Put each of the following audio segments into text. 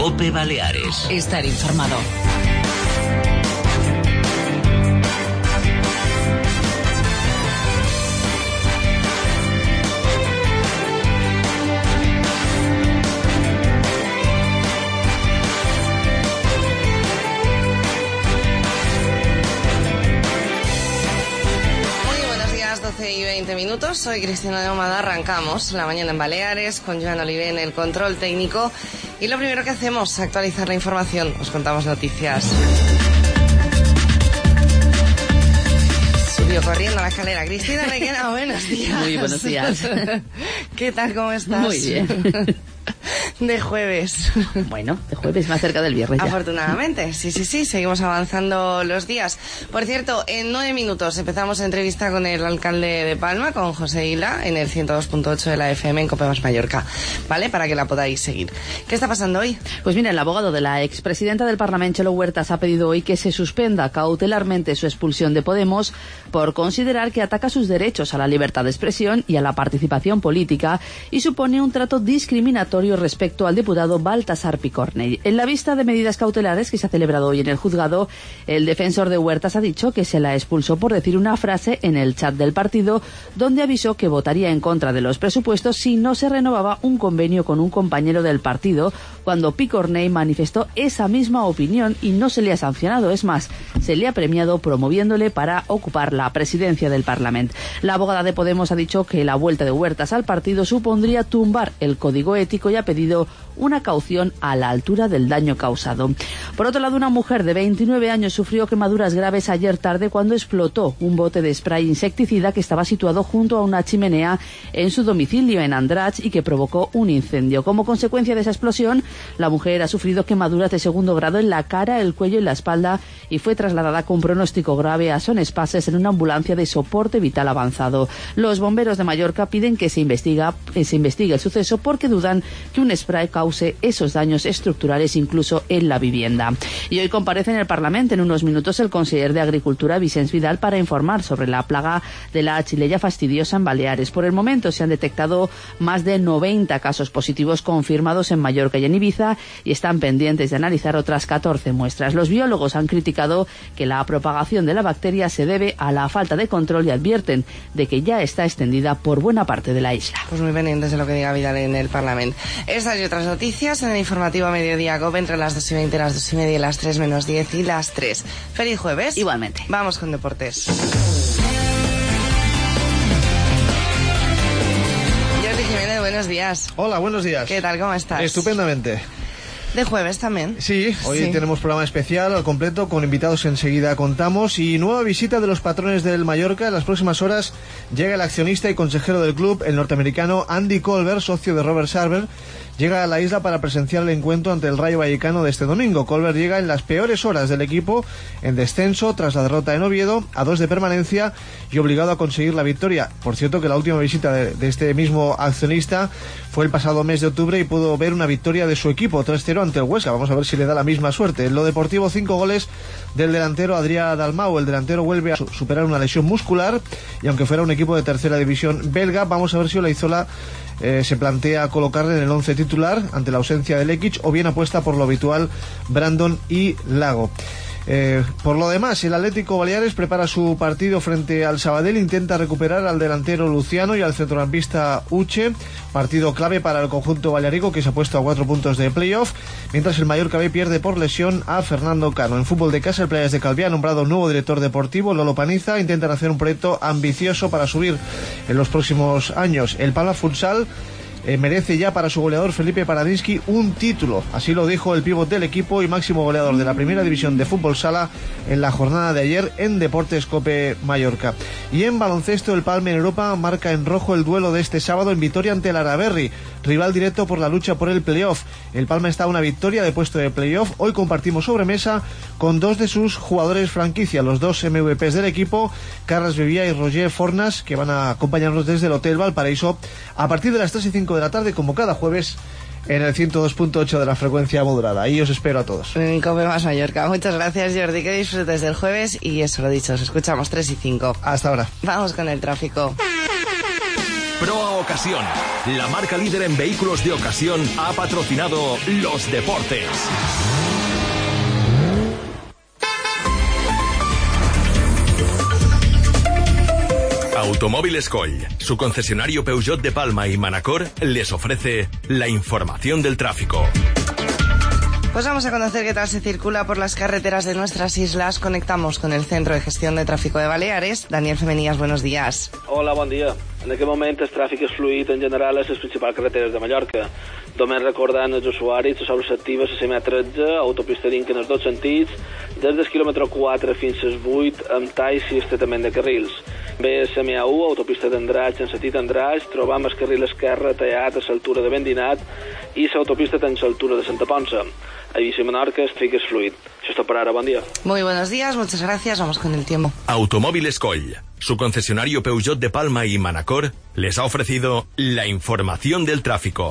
COPE Baleares. Estar informado. Y 20 minutos, soy Cristina de Omada, arrancamos la mañana en Baleares con Joan Olivé en el control técnico y lo primero que hacemos es actualizar la información, os contamos noticias. Subió corriendo a la escalera Cristina Requena, buenos días. Muy buenos días. ¿Qué tal, cómo estás? Muy bien. De jueves. Bueno, de jueves más cerca del viernes ya. Afortunadamente, sí, seguimos avanzando los días. Por cierto, en 9 minutos empezamos entrevista con el alcalde de Palma, con José Hila, en el 102.8 de la FM en COPE Más Mallorca, ¿vale? Para que la podáis seguir. ¿Qué está pasando hoy? Pues mira, el abogado de la expresidenta del Parlamento, Txelo Huertas, ha pedido hoy que se suspenda cautelarmente su expulsión de Podemos por considerar que ataca sus derechos a la libertad de expresión y a la participación política y supone un trato discriminatorio respecto al diputado Baltasar Picornell. En la vista de medidas cautelares que se ha celebrado hoy en el juzgado, el defensor de Huertas ha dicho que se la expulsó por decir una frase en el chat del partido donde avisó que votaría en contra de los presupuestos si no se renovaba un convenio con un compañero del partido, cuando Picornell manifestó esa misma opinión y no se le ha sancionado. Es más, se le ha premiado promoviéndole para ocupar la presidencia del Parlamento. La abogada de Podemos ha dicho que la vuelta de Huertas al partido supondría tumbar el código ético y ha pedido una caución a la altura del daño causado. Por otro lado, una mujer de 29 años sufrió quemaduras graves ayer tarde cuando explotó un bote de spray insecticida que estaba situado junto a una chimenea en su domicilio en Andratx y que provocó un incendio. Como consecuencia de esa explosión, la mujer ha sufrido quemaduras de segundo grado en la cara, el cuello y la espalda y fue trasladada con pronóstico grave a Son Espases en una ambulancia de soporte vital avanzado. Los bomberos de Mallorca piden que se investigue el suceso porque dudan que un spray cause esos daños estructurales incluso en la vivienda. Y hoy comparece en el Parlamento en unos minutos el conseller de Agricultura, Vicens Vidal, para informar sobre la plaga de la chilella fastidiosa en Baleares. Por el momento se han detectado más de 90 casos positivos confirmados en Mallorca y en Ibiza y están pendientes de analizar otras 14 muestras. Los biólogos han criticado que la propagación de la bacteria se debe a la falta de control y advierten de que ya está extendida por buena parte de la isla. Pues muy pendientes de lo que diga Vidal en el Parlamento. Estas y otras noticias en el informativo Mediodía COPE entre las 2:20, las 2:30 y las 3 menos 10 y las 3. Feliz jueves. Igualmente. Vamos con deportes. Jordi Jiménez, buenos días. Hola, buenos días. ¿Qué tal? ¿Cómo estás? Estupendamente. De jueves también. Sí, hoy tenemos programa especial al completo con invitados que enseguida contamos y nueva visita de los patrones del Mallorca. En las próximas horas llega el accionista y consejero del club, el norteamericano Andy Colbert, socio de Robert Sarver. Llega a la isla para presenciar el encuentro ante el Rayo Vallecano de este domingo. Colbert llega en las peores horas del equipo, en descenso tras la derrota en Oviedo, a 2 de permanencia y obligado a conseguir la victoria. Por cierto que la última visita de este mismo accionista fue el pasado mes de octubre y pudo ver una victoria de su equipo, 3-0 ante el Huesca. Vamos a ver si le da la misma suerte. En lo deportivo, 5 goles del delantero Adrià Dalmau. El delantero vuelve a superar una lesión muscular y aunque fuera un equipo de tercera división belga, vamos a ver si Olaizola se plantea colocarle en el 11 titular ante la ausencia de Lekic o bien apuesta por lo habitual Brandon y Lago. Por lo demás, el Atlético Baleares prepara su partido frente al Sabadell, intenta recuperar al delantero Luciano y al centrocampista Uche, partido clave para el conjunto balearico que se ha puesto a 4 puntos de playoff, mientras el Mallorca B pierde por lesión a Fernando Cano. En fútbol de casa, el Playas de Calviá ha nombrado nuevo director deportivo, Lolo Paniza. Intentan hacer un proyecto ambicioso para subir en los próximos años. El Palma Futsal merece ya para su goleador Felipe Paradinsky un título. Así lo dijo el pívot del equipo y máximo goleador de la primera división de fútbol sala en la jornada de ayer en Deportes COPE Mallorca. Y en baloncesto, el Palma en Europa marca en rojo el duelo de este sábado en Vitoria ante el Araberri, rival directo por la lucha por el playoff. El Palma está a una victoria de puesto de playoff. Hoy compartimos sobremesa con dos de sus jugadores franquicia, los dos MVPs del equipo, Carles Vivía y Roger Fornas, que van a acompañarnos desde el Hotel Valparaíso a partir de las 3:05 de la tarde, como cada jueves, en el 102.8 de la frecuencia modulada. Ahí os espero a todos. En COPE Más Mallorca. Muchas gracias, Jordi, que disfrutes del jueves y eso lo dicho, os escuchamos 3:05. Hasta ahora. Vamos con el tráfico. Proa Ocasión, la marca líder en vehículos de ocasión, ha patrocinado los deportes. Automóviles Coll, su concesionario Peugeot de Palma y Manacor, les ofrece la información del tráfico. Pues vamos a conocer qué tal se circula por las carreteras de nuestras islas. Conectamos con el Centro de Gestión de Tráfico de Baleares. Daniel Femenías, buenos días. Hola, bon dia. En aquest moment el tràfic és fluid en general a les principals carreteres de Mallorca. Només recordant els usuaris les obres actives a CM13, autopista d'Inca en els dos sentits, des del quilòmetre 4 fins als 8, amb talls i estretament de carrils. Bé, CMA1, autopista d'Andratx en sentit Andratx, trobam el carril esquerre tallat a l'altura de Vendinat i l'autopista a l'altura de Santa Ponça. A Eivissa i Menorca el tràfic és fluid. Això és tot per ara, bon dia. Muy buenos días, muchas gracias, vamos con el tiempo. Automóviles Coll, su concesionario Peugeot de Palma y Manacor, les ha ofrecido la información del tráfico.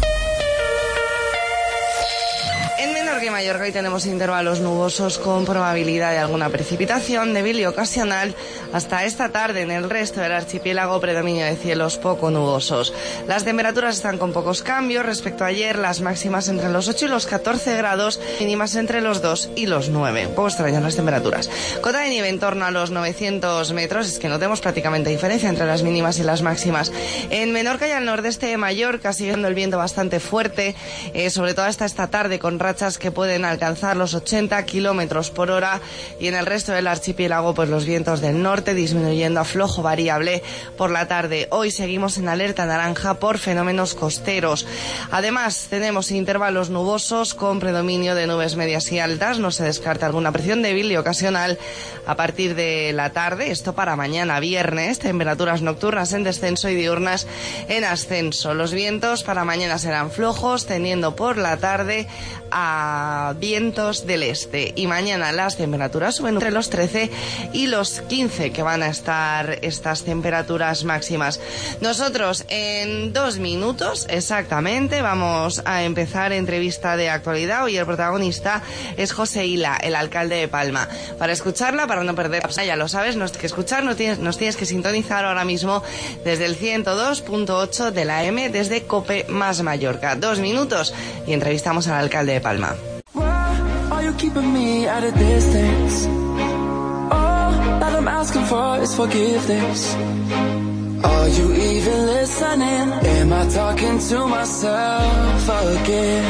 En Menorca y Mallorca hoy tenemos intervalos nubosos con probabilidad de alguna precipitación débil y ocasional. Hasta esta tarde en el resto del archipiélago predominio de cielos poco nubosos. Las temperaturas están con pocos cambios respecto a ayer, las máximas entre los 8 y los 14 grados, mínimas entre los 2 y los 9. Un poco extrañas las temperaturas. Cota de nieve en torno a los 900 metros, es que no tenemos prácticamente diferencia entre las mínimas y las máximas. En Menorca y al nordeste de Mallorca sigue el viento bastante fuerte, sobre todo hasta esta tarde con rachas que pueden alcanzar los 80 kilómetros por hora, y en el resto del archipiélago pues los vientos del norte disminuyendo a flojo variable por la tarde. Hoy seguimos en alerta naranja por fenómenos costeros. Además tenemos intervalos nubosos con predominio de nubes medias y altas. No se descarta alguna presión débil y ocasional a partir de la tarde. Esto para mañana viernes. Temperaturas nocturnas en descenso y diurnas en ascenso. Los vientos para mañana serán flojos, tendiendo por la tarde a vientos del este. Y mañana las temperaturas suben entre los 13 y los 15 que van a estar estas temperaturas máximas. Nosotros en 2 minutos exactamente vamos a empezar entrevista de actualidad. Hoy el protagonista es José Ila, el alcalde de Palma. Para escucharla, para no perder, ya lo sabes, nos tienes que sintonizar ahora mismo desde el 102.8 de la M, desde Cope más Mallorca. 2 minutos y entrevistamos al alcalde de Palma. All I'm asking for is forgiveness. Are you even listening? Am I talking to myself again?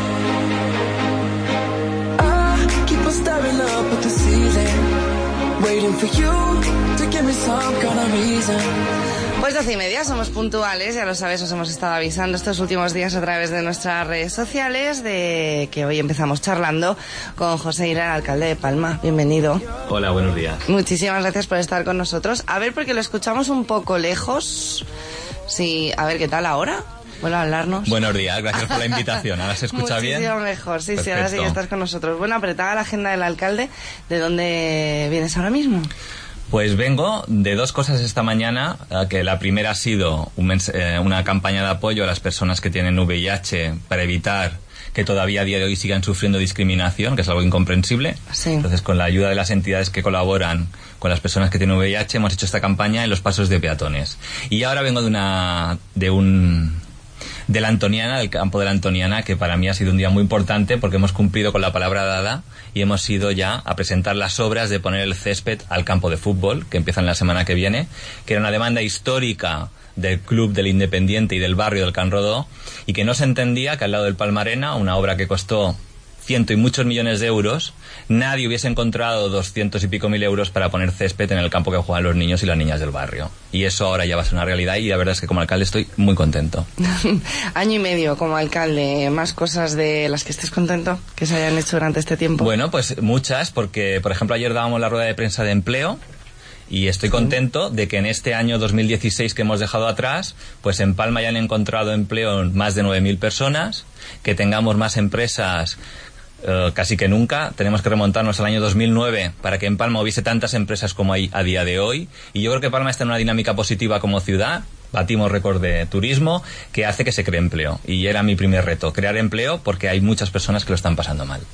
I keep on staring up at the ceiling, waiting for you to give me some kind of reason. Pues 12:30, somos puntuales, ya lo sabes, os hemos estado avisando estos últimos días a través de nuestras redes sociales de que hoy empezamos charlando con José Ila, el alcalde de Palma. Bienvenido. Hola, buenos días. Muchísimas gracias por estar con nosotros. A ver, porque lo escuchamos un poco lejos. Sí, a ver, ¿qué tal ahora? Vuelve a hablarnos. Buenos días, gracias por la invitación. ¿Ahora se escucha bien? Muchísimo mejor, sí, Perfecto. Sí, ahora sí que estás con nosotros. Bueno, apretada la agenda del alcalde. ¿De dónde vienes ahora mismo? Pues vengo de 2 cosas esta mañana, que la primera ha sido una campaña de apoyo a las personas que tienen VIH para evitar que todavía a día de hoy sigan sufriendo discriminación, que es algo incomprensible. Sí. Entonces, con la ayuda de las entidades que colaboran con las personas que tienen VIH, hemos hecho esta campaña en los pasos de peatones. Y ahora vengo de la Antoniana, del campo de la Antoniana, que para mí ha sido un día muy importante porque hemos cumplido con la palabra dada y hemos ido ya a presentar las obras de poner el césped al campo de fútbol, que empiezan la semana que viene, que era una demanda histórica del club del Independiente y del barrio del Can Rodó, y que no se entendía que al lado del Palmarena, una obra que costó ciento y muchos millones de euros, nadie hubiese encontrado 200 y pico mil euros para poner césped en el campo que juegan los niños y las niñas del barrio. Y eso ahora ya va a ser una realidad, y la verdad es que como alcalde estoy muy contento. Año y medio como alcalde, ¿más cosas de las que estés contento que se hayan hecho durante este tiempo? Bueno, pues muchas, porque por ejemplo ayer dábamos la rueda de prensa de empleo, y estoy contento de que en este año 2016 que hemos dejado atrás, pues en Palma ya han encontrado empleo más de 9.000 personas, que tengamos más empresas casi que nunca. Tenemos que remontarnos al año 2009 para que en Palma hubiese tantas empresas como hay a día de hoy, y yo creo que Palma está en una dinámica positiva como ciudad. Batimos récord de turismo, que hace que se cree empleo, y era mi primer reto, crear empleo, porque hay muchas personas que lo están pasando mal.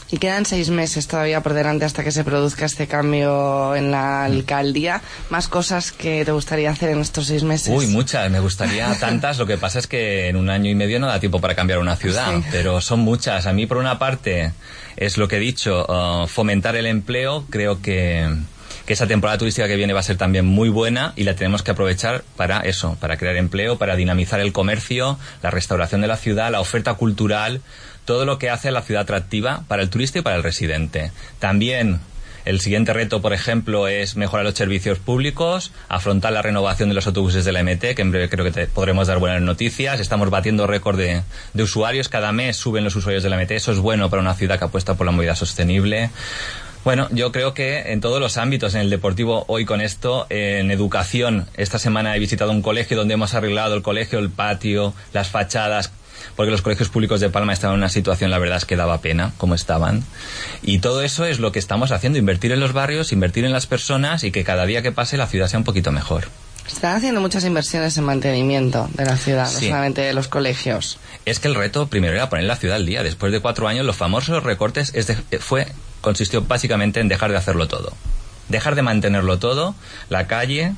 Y quedan 6 meses todavía por delante hasta que se produzca este cambio en la alcaldía. ¿Más cosas que te gustaría hacer en estos 6 meses? Uy, muchas, me gustaría tantas. Lo que pasa es que en 1 año y medio no da tiempo para cambiar una ciudad, sí. Pero son muchas. A mí, por una parte, es lo que he dicho, fomentar el empleo. Creo que esa temporada turística que viene va a ser también muy buena y la tenemos que aprovechar para eso, para crear empleo, para dinamizar el comercio, la restauración de la ciudad, la oferta cultural, todo lo que hace a la ciudad atractiva para el turista y para el residente. También el siguiente reto, por ejemplo, es mejorar los servicios públicos, afrontar la renovación de los autobuses de la MT, que en breve creo que podremos dar buenas noticias. Estamos batiendo récord de usuarios, cada mes suben los usuarios de la MT, eso es bueno para una ciudad que apuesta por la movilidad sostenible. Bueno, yo creo que en todos los ámbitos, en el deportivo hoy con esto, en educación, esta semana he visitado un colegio donde hemos arreglado el colegio, el patio, las fachadas, porque los colegios públicos de Palma estaban en una situación, la verdad es que daba pena como estaban. Y todo eso es lo que estamos haciendo, invertir en los barrios, invertir en las personas y que cada día que pase la ciudad sea un poquito mejor. Están haciendo muchas inversiones en mantenimiento de la ciudad, sí. No solamente de los colegios. Es que el reto primero era poner la ciudad al día. Después de 4 años, los famosos recortes consistió básicamente en dejar de hacerlo todo. Dejar de mantenerlo todo, la calle,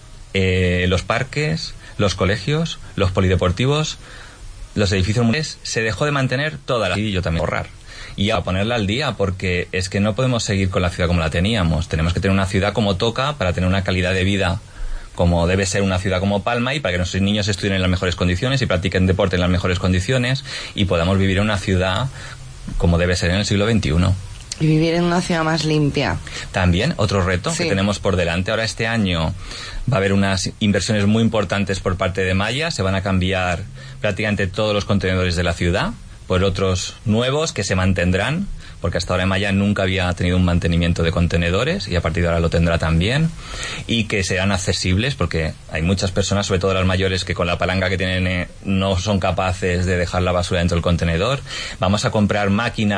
los parques, los colegios, los polideportivos, los edificios municipales, se dejó de mantener toda la ciudad y yo también ahorrar. Y a ponerla al día, porque es que no podemos seguir con la ciudad como la teníamos. Tenemos que tener una ciudad como toca para tener una calidad de vida como debe ser una ciudad como Palma y para que nuestros niños estudien en las mejores condiciones y practiquen deporte en las mejores condiciones y podamos vivir en una ciudad como debe ser en el siglo XXI. Y vivir en una ciudad más limpia. También otro reto que tenemos por delante. Ahora este año va a haber unas inversiones muy importantes por parte de Maya. Se van a cambiar prácticamente todos los contenedores de la ciudad por otros nuevos que se mantendrán, porque hasta ahora Maya nunca había tenido un mantenimiento de contenedores y a partir de ahora lo tendrá también, y que serán accesibles porque hay muchas personas, sobre todo las mayores, que con la palanca que tienen no son capaces de dejar la basura dentro del contenedor. Vamos a comprar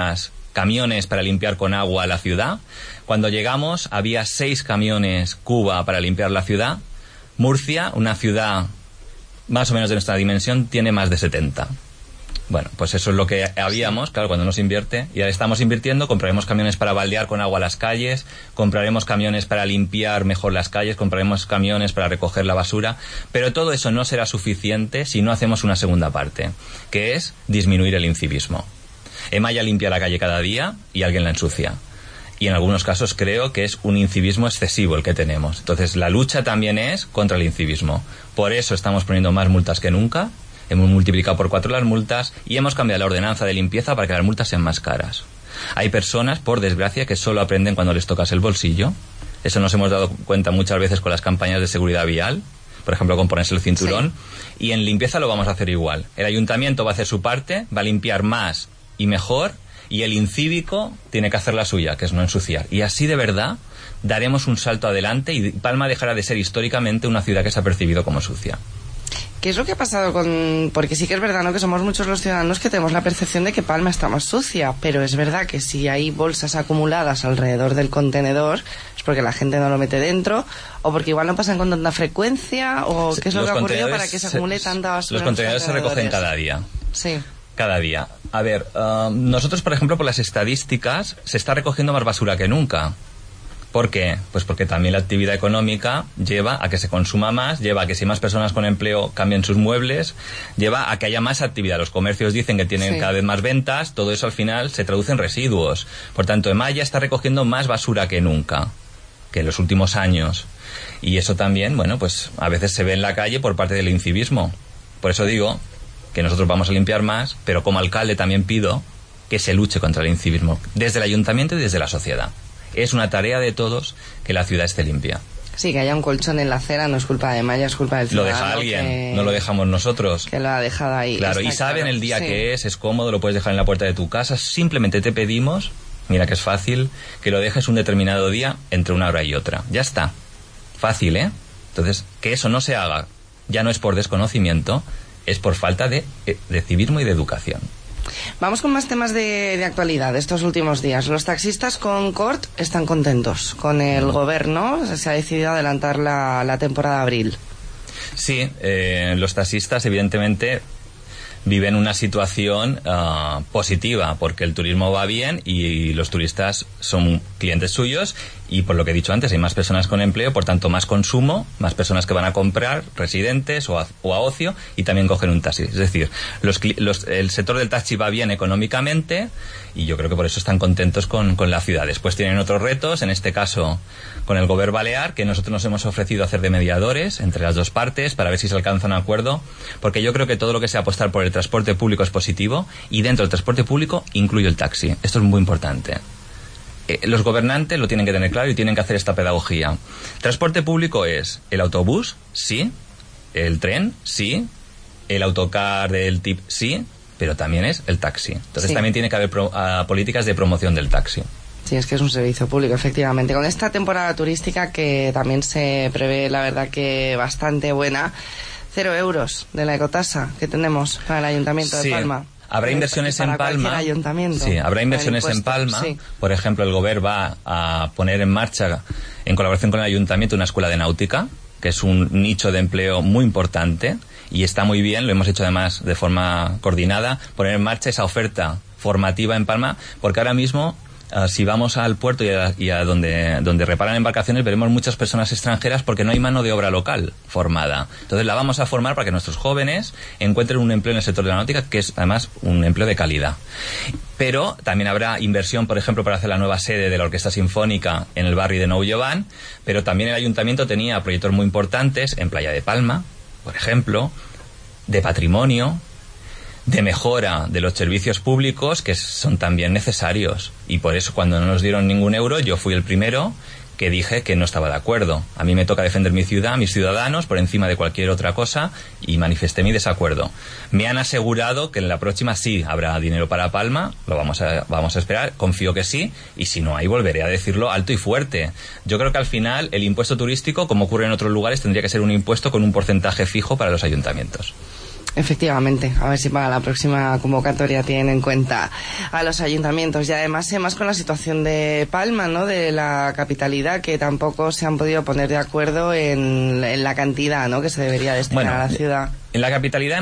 camiones para limpiar con agua la ciudad. Cuando llegamos había 6 camiones Cuba para limpiar la ciudad. Murcia, una ciudad más o menos de nuestra dimensión, tiene más de 70. Bueno, pues eso es lo que habíamos, claro, cuando no se invierte. Y ahora estamos invirtiendo, compraremos camiones para baldear con agua las calles, compraremos camiones para limpiar mejor las calles, compraremos camiones para recoger la basura, pero todo eso no será suficiente si no hacemos una segunda parte, que es disminuir el incivismo. Maya limpia la calle cada día y alguien la ensucia. Y en algunos casos creo que es un incivismo excesivo el que tenemos. Entonces la lucha también es contra el incivismo. Por eso estamos poniendo más multas que nunca. Hemos multiplicado por 4 las multas y hemos cambiado la ordenanza de limpieza para que las multas sean más caras. Hay personas, por desgracia, que solo aprenden cuando les tocas el bolsillo. Eso nos hemos dado cuenta muchas veces con las campañas de seguridad vial, por ejemplo, con ponerse el cinturón. Sí. Y en limpieza lo vamos a hacer igual. El ayuntamiento va a hacer su parte, va a limpiar más y mejor, y el incívico tiene que hacer la suya, que es no ensuciar. Y así de verdad daremos un salto adelante y Palma dejará de ser históricamente una ciudad que se ha percibido como sucia. ¿Qué es lo que ha pasado con...? Porque sí que es verdad, ¿no?, que somos muchos los ciudadanos que tenemos la percepción de que Palma está más sucia, pero es verdad que si hay bolsas acumuladas alrededor del contenedor es porque la gente no lo mete dentro, o porque igual no pasan con tanta frecuencia, o qué es lo que ha ocurrido para que se acumule tanta basura. Los contenedores se recogen cada día. Sí. Cada día. A ver, nosotros, por ejemplo, por las estadísticas, se está recogiendo más basura que nunca. ¿Por qué? Pues porque también la actividad económica lleva a que se consuma más, lleva a que si más personas con empleo cambien sus muebles, lleva a que haya más actividad. Los comercios dicen que tienen cada vez más ventas, todo eso al final se traduce en residuos. Por tanto, Maya está recogiendo más basura que nunca, que en los últimos años. Y eso también, bueno, pues a veces se ve en la calle por parte del incivismo. Por eso digo que nosotros vamos a limpiar más, pero como alcalde también pido que se luche contra el incivismo, desde el ayuntamiento y desde la sociedad. Es una tarea de todos que la ciudad esté limpia. Sí, que haya un colchón en la acera no es culpa de Maya, es culpa del ciudadano. Lo deja alguien, no lo dejamos nosotros. Que lo ha dejado ahí. Claro, y saben el día que es cómodo, lo puedes dejar en la puerta de tu casa. Simplemente te pedimos, mira que es fácil, que lo dejes un determinado día entre una hora y otra. Ya está. Fácil, ¿eh? Entonces, que eso no se haga, ya no es por desconocimiento, es por falta de civismo y de educación. Vamos con más temas de actualidad de estos últimos días. Los taxistas con CORT están contentos con el gobierno. Se ha decidido adelantar la temporada de abril. Sí, los taxistas evidentemente viven una situación positiva, porque el turismo va bien y los turistas son clientes suyos, y por lo que he dicho antes, hay más personas con empleo, por tanto más consumo, más personas que van a comprar, residentes o a ocio, y también cogen un taxi. Es decir, el sector del taxi va bien económicamente, y yo creo que por eso están contentos con la ciudad. Después tienen otros retos, en este caso con el Govern Balear, que nosotros nos hemos ofrecido hacer de mediadores entre las dos partes para ver si se alcanza un acuerdo, porque yo creo que todo lo que sea apostar por el transporte público es positivo, y dentro del transporte público incluyo el taxi. Esto es muy importante. Los gobernantes lo tienen que tener claro y tienen que hacer esta pedagogía. Transporte público es el autobús, sí, el tren, sí, el autocar del TIP, sí, pero también es el taxi. Entonces también tiene que haber políticas de promoción del taxi. Sí, es que es un servicio público, efectivamente. Con esta temporada turística que también se prevé, la verdad que bastante buena, 0 euros de la ecotasa que tenemos para el Ayuntamiento de Palma. Habrá inversiones en Palma. Sí, habrá inversiones en Palma. Sí. Por ejemplo, el Govern va a poner en marcha, en colaboración con el Ayuntamiento, una escuela de náutica, que es un nicho de empleo muy importante, y está muy bien, lo hemos hecho además de forma coordinada, poner en marcha esa oferta formativa en Palma, porque ahora mismo, si vamos al puerto y a donde reparan embarcaciones, veremos muchas personas extranjeras porque no hay mano de obra local formada. Entonces la vamos a formar para que nuestros jóvenes encuentren un empleo en el sector de la náutica, que es además un empleo de calidad. Pero también habrá inversión, por ejemplo, para hacer la nueva sede de la Orquesta Sinfónica en el barrio de Nou Jovan, pero también el Ayuntamiento tenía proyectos muy importantes en Playa de Palma, por ejemplo, de patrimonio, de mejora de los servicios públicos, que son también necesarios, y por eso cuando no nos dieron ningún euro yo fui el primero que dije que no estaba de acuerdo. A mí me toca defender mi ciudad, mis ciudadanos, por encima de cualquier otra cosa, y manifesté mi desacuerdo. Me han asegurado que en la próxima sí habrá dinero para Palma, lo vamos a esperar, confío que sí, y si no hay volveré a decirlo alto y fuerte. Yo creo que al final el impuesto turístico, como ocurre en otros lugares, tendría que ser un impuesto con un porcentaje fijo para los ayuntamientos. Efectivamente, a ver si para la próxima convocatoria tienen en cuenta a los ayuntamientos. Y además con la situación de Palma, ¿no?, de la capitalidad, que tampoco se han podido poner de acuerdo en la cantidad, ¿no?, que se debería destinar a la ciudad. En la capitalidad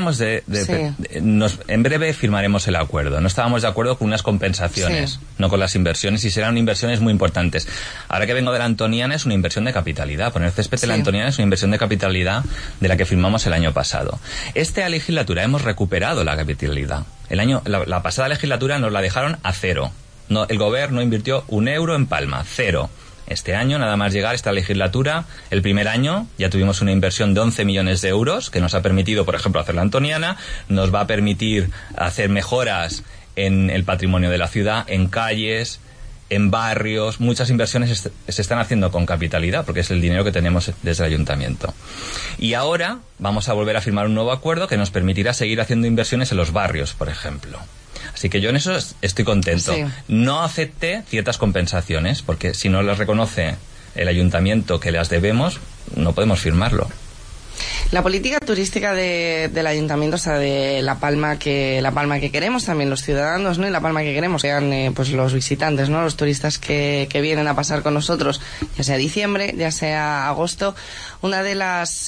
en breve firmaremos el acuerdo. No estábamos de acuerdo con unas compensaciones, no con las inversiones, y serán inversiones muy importantes. Ahora que vengo de la Antoniana, es una inversión de capitalidad. Poner césped en la Antoniana es una inversión de capitalidad de la que firmamos el año pasado. Esta legislatura hemos recuperado la capitalidad. La pasada legislatura nos la dejaron a 0. No, el Govern no invirtió un euro en Palma, 0. Este año, nada más llegar esta legislatura, el primer año ya tuvimos una inversión de 11 millones de euros que nos ha permitido, por ejemplo, hacer la Antoniana, nos va a permitir hacer mejoras en el patrimonio de la ciudad, en calles, en barrios. Muchas inversiones se están haciendo con capitalidad porque es el dinero que tenemos desde el Ayuntamiento. Y ahora vamos a volver a firmar un nuevo acuerdo que nos permitirá seguir haciendo inversiones en los barrios, por ejemplo. Así que yo en eso estoy contento. No acepté ciertas compensaciones, porque si no las reconoce el Ayuntamiento que las debemos, no podemos firmarlo. La política turística del Ayuntamiento, o sea, de La Palma que queremos también los ciudadanos, ¿no? Y La Palma que queremos sean pues los visitantes, ¿no?, los turistas que vienen a pasar con nosotros, ya sea diciembre, ya sea agosto. Una de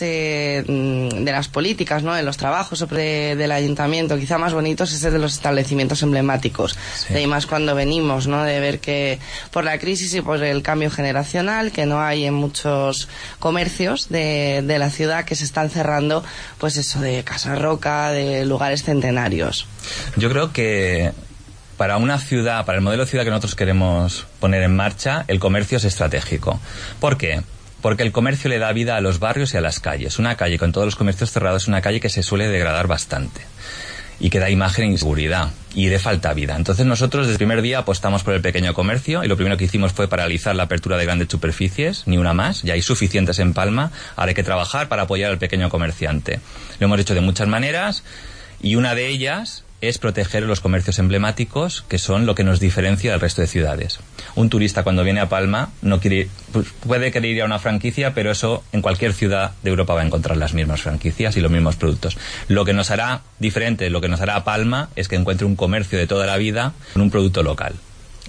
las políticas, ¿no?, de los trabajos del Ayuntamiento quizá más bonitos es el de los establecimientos emblemáticos. Sí. De ahí más cuando venimos, ¿no?, de ver que por la crisis y por el cambio generacional que no hay en muchos comercios de la ciudad, que se están cerrando, pues eso, de Casa Roca, de lugares centenarios. Yo creo que para una ciudad, para el modelo de ciudad que nosotros queremos poner en marcha, el comercio es estratégico. ¿Por qué? Porque el comercio le da vida a los barrios y a las calles. Una calle con todos los comercios cerrados es una calle que se suele degradar bastante y que da imagen e inseguridad y le falta vida. Entonces nosotros desde el primer día apostamos por el pequeño comercio, y lo primero que hicimos fue paralizar la apertura de grandes superficies, ni una más, ya hay suficientes en Palma. Ahora hay que trabajar para apoyar al pequeño comerciante. Lo hemos hecho de muchas maneras, y una de ellas es proteger los comercios emblemáticos, que son lo que nos diferencia del resto de ciudades. Un turista cuando viene a Palma puede querer ir a una franquicia, pero eso en cualquier ciudad de Europa va a encontrar las mismas franquicias y los mismos productos. Lo que nos hará diferente, lo que nos hará a Palma, es que encuentre un comercio de toda la vida con un producto local.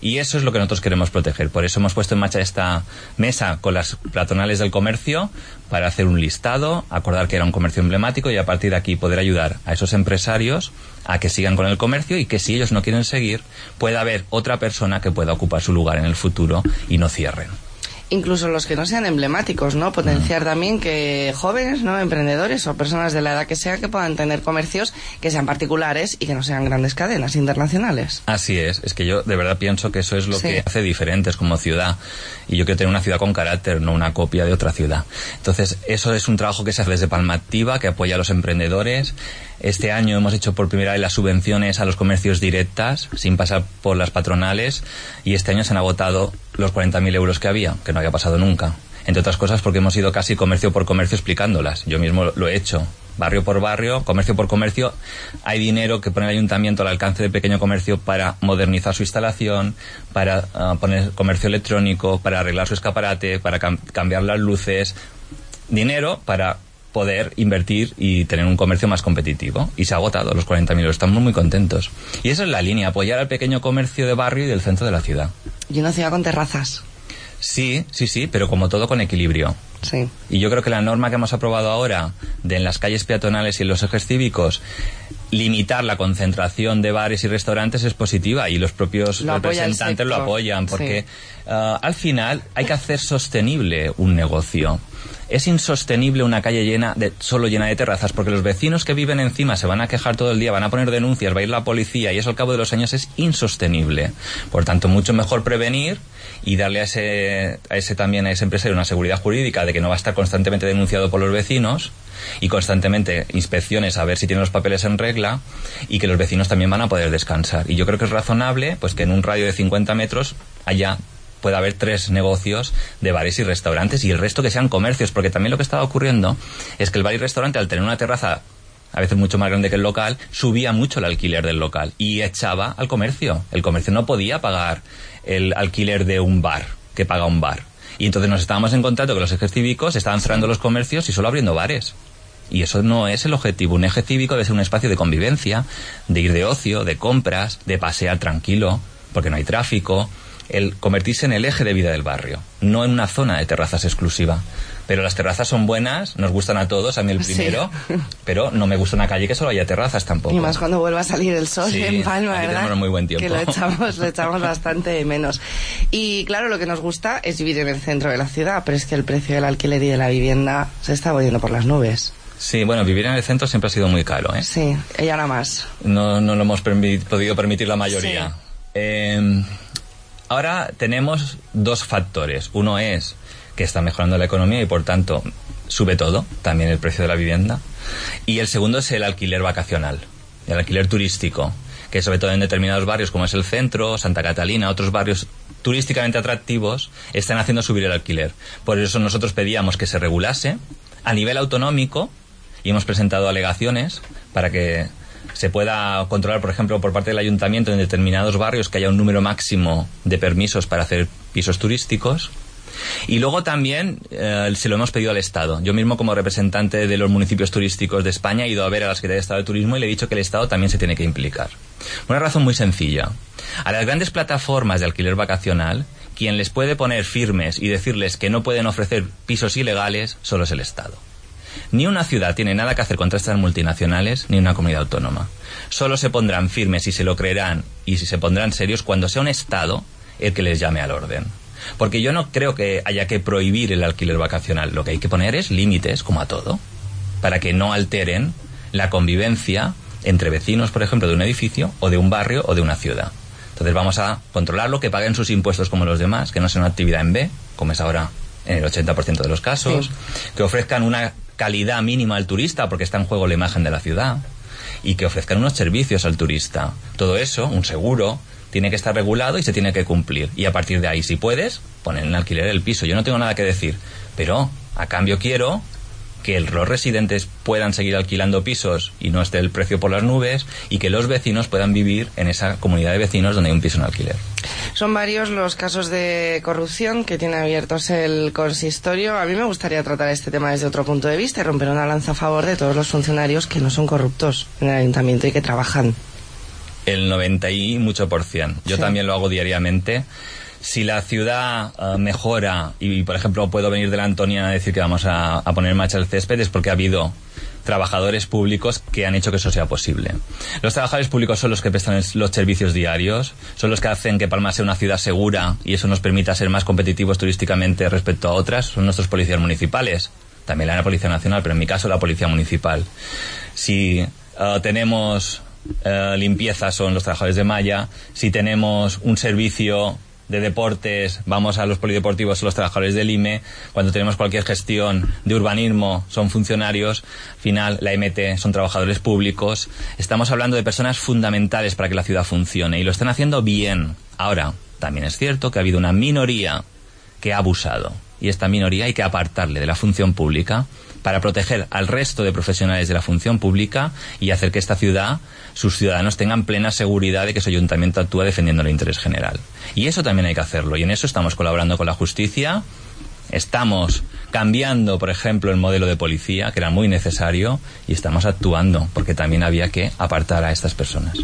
Y eso es lo que nosotros queremos proteger. Por eso hemos puesto en marcha esta mesa con las patronales del comercio para hacer un listado, acordar que era un comercio emblemático y a partir de aquí poder ayudar a esos empresarios a que sigan con el comercio y que si ellos no quieren seguir, pueda haber otra persona que pueda ocupar su lugar en el futuro y no cierren. Incluso los que no sean emblemáticos, ¿no? Potenciar también que jóvenes, ¿no? Emprendedores o personas de la edad que sea que puedan tener comercios que sean particulares y que no sean grandes cadenas internacionales. Así es que yo de verdad pienso que eso es lo que hace diferentes como ciudad, y yo quiero tener una ciudad con carácter, no una copia de otra ciudad. Entonces eso es un trabajo que se hace desde Palma Activa, que apoya a los emprendedores. Este año hemos hecho por primera vez las subvenciones a los comercios directas, sin pasar por las patronales, y este año se han agotado los 40.000 euros que había, que no había pasado nunca. Entre otras cosas porque hemos ido casi comercio por comercio explicándolas. Yo mismo lo he hecho, barrio por barrio, comercio por comercio. Hay dinero que pone el ayuntamiento al alcance del pequeño comercio para modernizar su instalación, para poner comercio electrónico, para arreglar su escaparate, para cambiar las luces. Dinero para poder invertir y tener un comercio más competitivo. Y se ha agotado los 40.000 euros. Estamos muy contentos. Y esa es la línea, apoyar al pequeño comercio de barrio y del centro de la ciudad. Y una ciudad con terrazas. Sí, pero como todo con equilibrio. Sí. Y yo creo que la norma que hemos aprobado ahora de en las calles peatonales y en los ejes cívicos limitar la concentración de bares y restaurantes es positiva y los propios representantes lo apoyan porque al final hay que hacer sostenible un negocio. Es insostenible una calle solo llena de terrazas porque los vecinos que viven encima se van a quejar todo el día, van a poner denuncias, va a ir la policía y eso al cabo de los años es insostenible. Por tanto, mucho mejor prevenir y darle a ese empresario una seguridad jurídica de que no va a estar constantemente denunciado por los vecinos y constantemente inspecciones a ver si tiene los papeles en regla y que los vecinos también van a poder descansar. Y yo creo que es razonable pues que en un radio de 50 metros puede haber 3 negocios de bares y restaurantes y el resto que sean comercios, porque también lo que estaba ocurriendo es que el bar y restaurante al tener una terraza a veces mucho más grande que el local, subía mucho el alquiler del local y echaba al comercio. El comercio no podía pagar el alquiler de un bar que paga un bar. Y entonces nos estábamos encontrando que los ejes cívicos estaban cerrando los comercios y solo abriendo bares. Y eso no es el objetivo. Un eje cívico debe ser un espacio de convivencia, de ir de ocio, de compras, de pasear tranquilo, porque no hay tráfico. El convertirse en el eje de vida del barrio, no en una zona de terrazas exclusiva. Pero las terrazas son buenas, nos gustan a todos, a mí el primero, pero no me gusta una calle que solo haya terrazas tampoco. Y más cuando vuelva a salir el sol en Palma, aquí ¿verdad? Tenemos muy buen tiempo. Que lo echamos bastante menos. Y claro, lo que nos gusta es vivir en el centro de la ciudad, pero es que el precio del alquiler y de la vivienda se está volviendo por las nubes. Sí, bueno, vivir en el centro siempre ha sido muy caro, ¿eh? Sí, y ahora más. No lo hemos podido permitir la mayoría. Sí. Ahora tenemos 2 factores. Uno es que está mejorando la economía y por tanto sube todo, también el precio de la vivienda. Y el segundo es el alquiler vacacional, el alquiler turístico, que sobre todo en determinados barrios como es el centro, Santa Catalina, otros barrios turísticamente atractivos, están haciendo subir el alquiler. Por eso nosotros pedíamos que se regulase a nivel autonómico y hemos presentado alegaciones para que se pueda controlar, por ejemplo, por parte del ayuntamiento en determinados barrios que haya un número máximo de permisos para hacer pisos turísticos. Y luego también se lo hemos pedido al Estado. Yo mismo, como representante de los municipios turísticos de España, he ido a ver a la Secretaría de Estado de Turismo y le he dicho que el Estado también se tiene que implicar. Una razón muy sencilla. A las grandes plataformas de alquiler vacacional, quien les puede poner firmes y decirles que no pueden ofrecer pisos ilegales solo es el Estado. Ni una ciudad tiene nada que hacer contra estas multinacionales, ni una comunidad autónoma. Solo se pondrán firmes y se lo creerán y si se pondrán serios cuando sea un Estado el que les llame al orden. Porque yo no creo que haya que prohibir el alquiler vacacional. Lo que hay que poner es límites, como a todo, para que no alteren la convivencia entre vecinos, por ejemplo, de un edificio o de un barrio o de una ciudad. Entonces vamos a controlarlo, que paguen sus impuestos como los demás, que no sea una actividad en B, como es ahora en el 80% de los casos, que ofrezcan una calidad mínima al turista porque está en juego la imagen de la ciudad y que ofrezcan unos servicios al turista. Todo eso, un seguro, tiene que estar regulado y se tiene que cumplir. Y a partir de ahí, si puedes, poner en alquiler el piso. Yo no tengo nada que decir, pero a cambio quiero que los residentes puedan seguir alquilando pisos y no esté el precio por las nubes y que los vecinos puedan vivir en esa comunidad de vecinos donde hay un piso en alquiler. Son varios los casos de corrupción que tiene abiertos el consistorio. A mí me gustaría tratar este tema desde otro punto de vista y romper una lanza a favor de todos los funcionarios que no son corruptos en el ayuntamiento y que trabajan. El 90 y mucho %. Yo también lo hago diariamente. Si la ciudad mejora y, por ejemplo, puedo venir de la Antoniana a decir que vamos a poner en marcha el césped, es porque ha habido trabajadores públicos que han hecho que eso sea posible. Los trabajadores públicos son los que prestan los servicios diarios, son los que hacen que Palma sea una ciudad segura y eso nos permita ser más competitivos turísticamente respecto a otras. Son nuestros policías municipales, también la Policía Nacional, pero en mi caso la Policía Municipal. Si tenemos limpieza, son los trabajadores de malla. Si tenemos un servicio de deportes, vamos a los polideportivos, son los trabajadores del IME. Cuando tenemos cualquier gestión de urbanismo, son funcionarios. Al final, la MT son trabajadores públicos. Estamos hablando de personas fundamentales para que la ciudad funcione y lo están haciendo bien. Ahora, también es cierto que ha habido una minoría que ha abusado y esta minoría hay que apartarle de la función pública para proteger al resto de profesionales de la función pública y hacer que esta ciudad, sus ciudadanos, tengan plena seguridad de que su ayuntamiento actúa defendiendo el interés general. Y eso también hay que hacerlo, y en eso estamos colaborando con la justicia. Estamos cambiando, por ejemplo, el modelo de policía, que era muy necesario, y estamos actuando, porque también había que apartar a estas personas.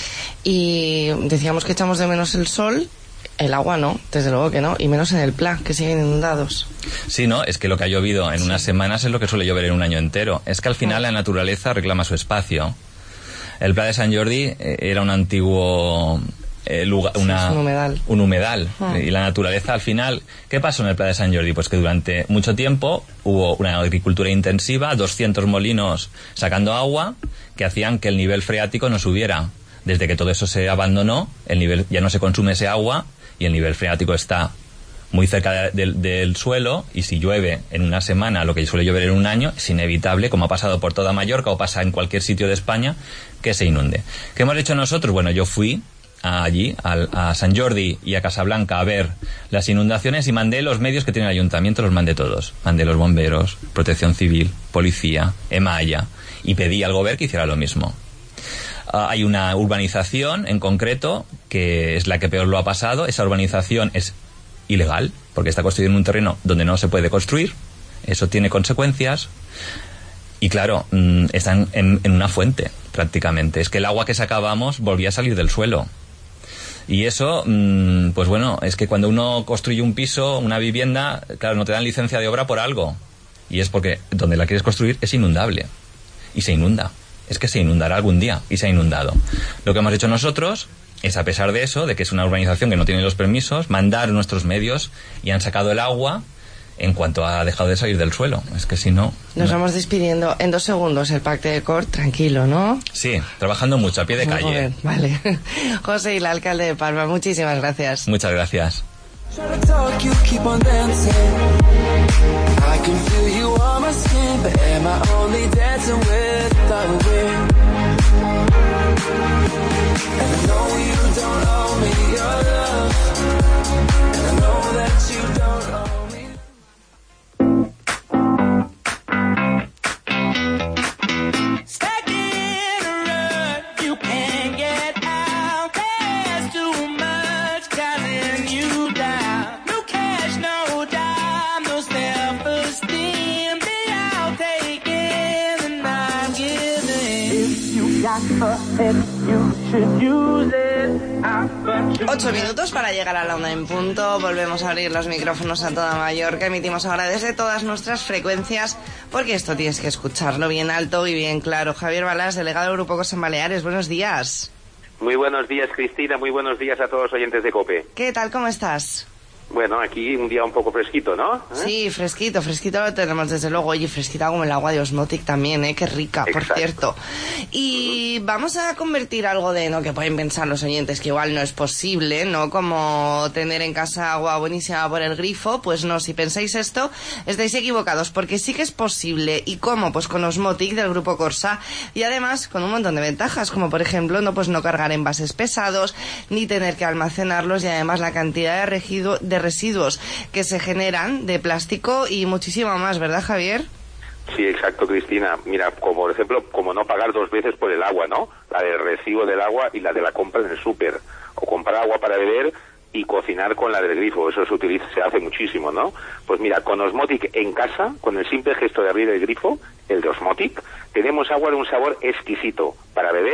Y decíamos que echamos de menos el sol. El agua no, desde luego que no, y menos en el Pla, que siguen inundados. Sí, no, es que lo que ha llovido en unas semanas es lo que suele llover en un año entero. Es que al final la naturaleza reclama su espacio. El Pla de Sant Jordi era un antiguo lugar, un humedal. Y la naturaleza al final, ¿qué pasó en el Pla de Sant Jordi? Pues que durante mucho tiempo hubo una agricultura intensiva, 200 molinos sacando agua, que hacían que el nivel freático no subiera. Desde que todo eso se abandonó, el nivel ya no se consume ese agua y el nivel freático está muy cerca del suelo, y si llueve en una semana lo que suele llover en un año, es inevitable, como ha pasado por toda Mallorca o pasa en cualquier sitio de España, que se inunde. ¿Qué hemos hecho nosotros? Bueno, yo fui allí, a Sant Jordi y a Casablanca a ver las inundaciones y mandé los medios que tiene el ayuntamiento, los mandé todos. Mandé los bomberos, Protección Civil, Policía, EMAIA, y pedí al gobierno que hiciera lo mismo. Hay una urbanización en concreto que es la que peor lo ha pasado. Esa urbanización es ilegal porque está construida en un terreno donde no se puede construir. Eso tiene consecuencias. Y claro, están en una fuente prácticamente. Es que el agua que sacábamos volvía a salir del suelo. Y eso, pues bueno, es que cuando uno construye un piso, una vivienda, claro, no te dan licencia de obra por algo. Y es porque donde la quieres construir es inundable. Y se inunda. Es que se inundará algún día, y se ha inundado. Lo que hemos hecho nosotros es, a pesar de eso, de que es una urbanización que no tiene los permisos, mandar nuestros medios y han sacado el agua en cuanto ha dejado de salir del suelo. Es que si no... Nos vamos despidiendo en 2 segundos. El Pacte de Cort, tranquilo, ¿no? Sí, trabajando mucho, a pie de calle. Vale. José Ila, alcalde de Palma, muchísimas gracias. Muchas gracias. I can feel you on my skin, but am I only dancing with the wind? And I know you don't owe me your love, and I know that you don't owe me. Stuck in a rut, you can't get out. There's too much causing you down. No cash, no dime, no self-esteem. Be out taking and not giving. If you got a head, you should use it. 8 minutos para llegar a la 1 en punto. Volvemos a abrir los micrófonos a toda Mallorca. Emitimos ahora desde todas nuestras frecuencias, porque esto tienes que escucharlo bien alto y bien claro. Javier Balás, delegado del Grupo Corsa en Baleares, buenos días. Muy buenos días, Cristina. Muy buenos días a todos los oyentes de COPE. ¿Qué tal? ¿Cómo estás? Bueno, aquí un día un poco fresquito, ¿no? Sí, fresquito lo tenemos desde luego. Oye, fresquita como el agua de Osmotic también, Qué rica, Exacto. Por cierto. Y vamos a convertir algo de, ¿no?, que pueden pensar los oyentes que igual no es posible, ¿no?, como tener en casa agua buenísima por el grifo. Pues no, si pensáis esto, estáis equivocados, porque sí que es posible. ¿Y cómo? Pues con Osmotic del Grupo Corsa, y además con un montón de ventajas, como por ejemplo, no cargar envases pesados, ni tener que almacenarlos, y además la cantidad de residuos que se generan de plástico y muchísimo más, ¿verdad, Javier? Sí, exacto, Cristina. Mira, como por ejemplo, como no pagar 2 veces por el agua, ¿no? La del recibo del agua y la de la compra en el súper. O comprar agua para beber y cocinar con la del grifo. Eso se hace muchísimo, ¿no? Pues mira, con Osmotic en casa, con el simple gesto de abrir el grifo, el de Osmotic, tenemos agua de un sabor exquisito para beber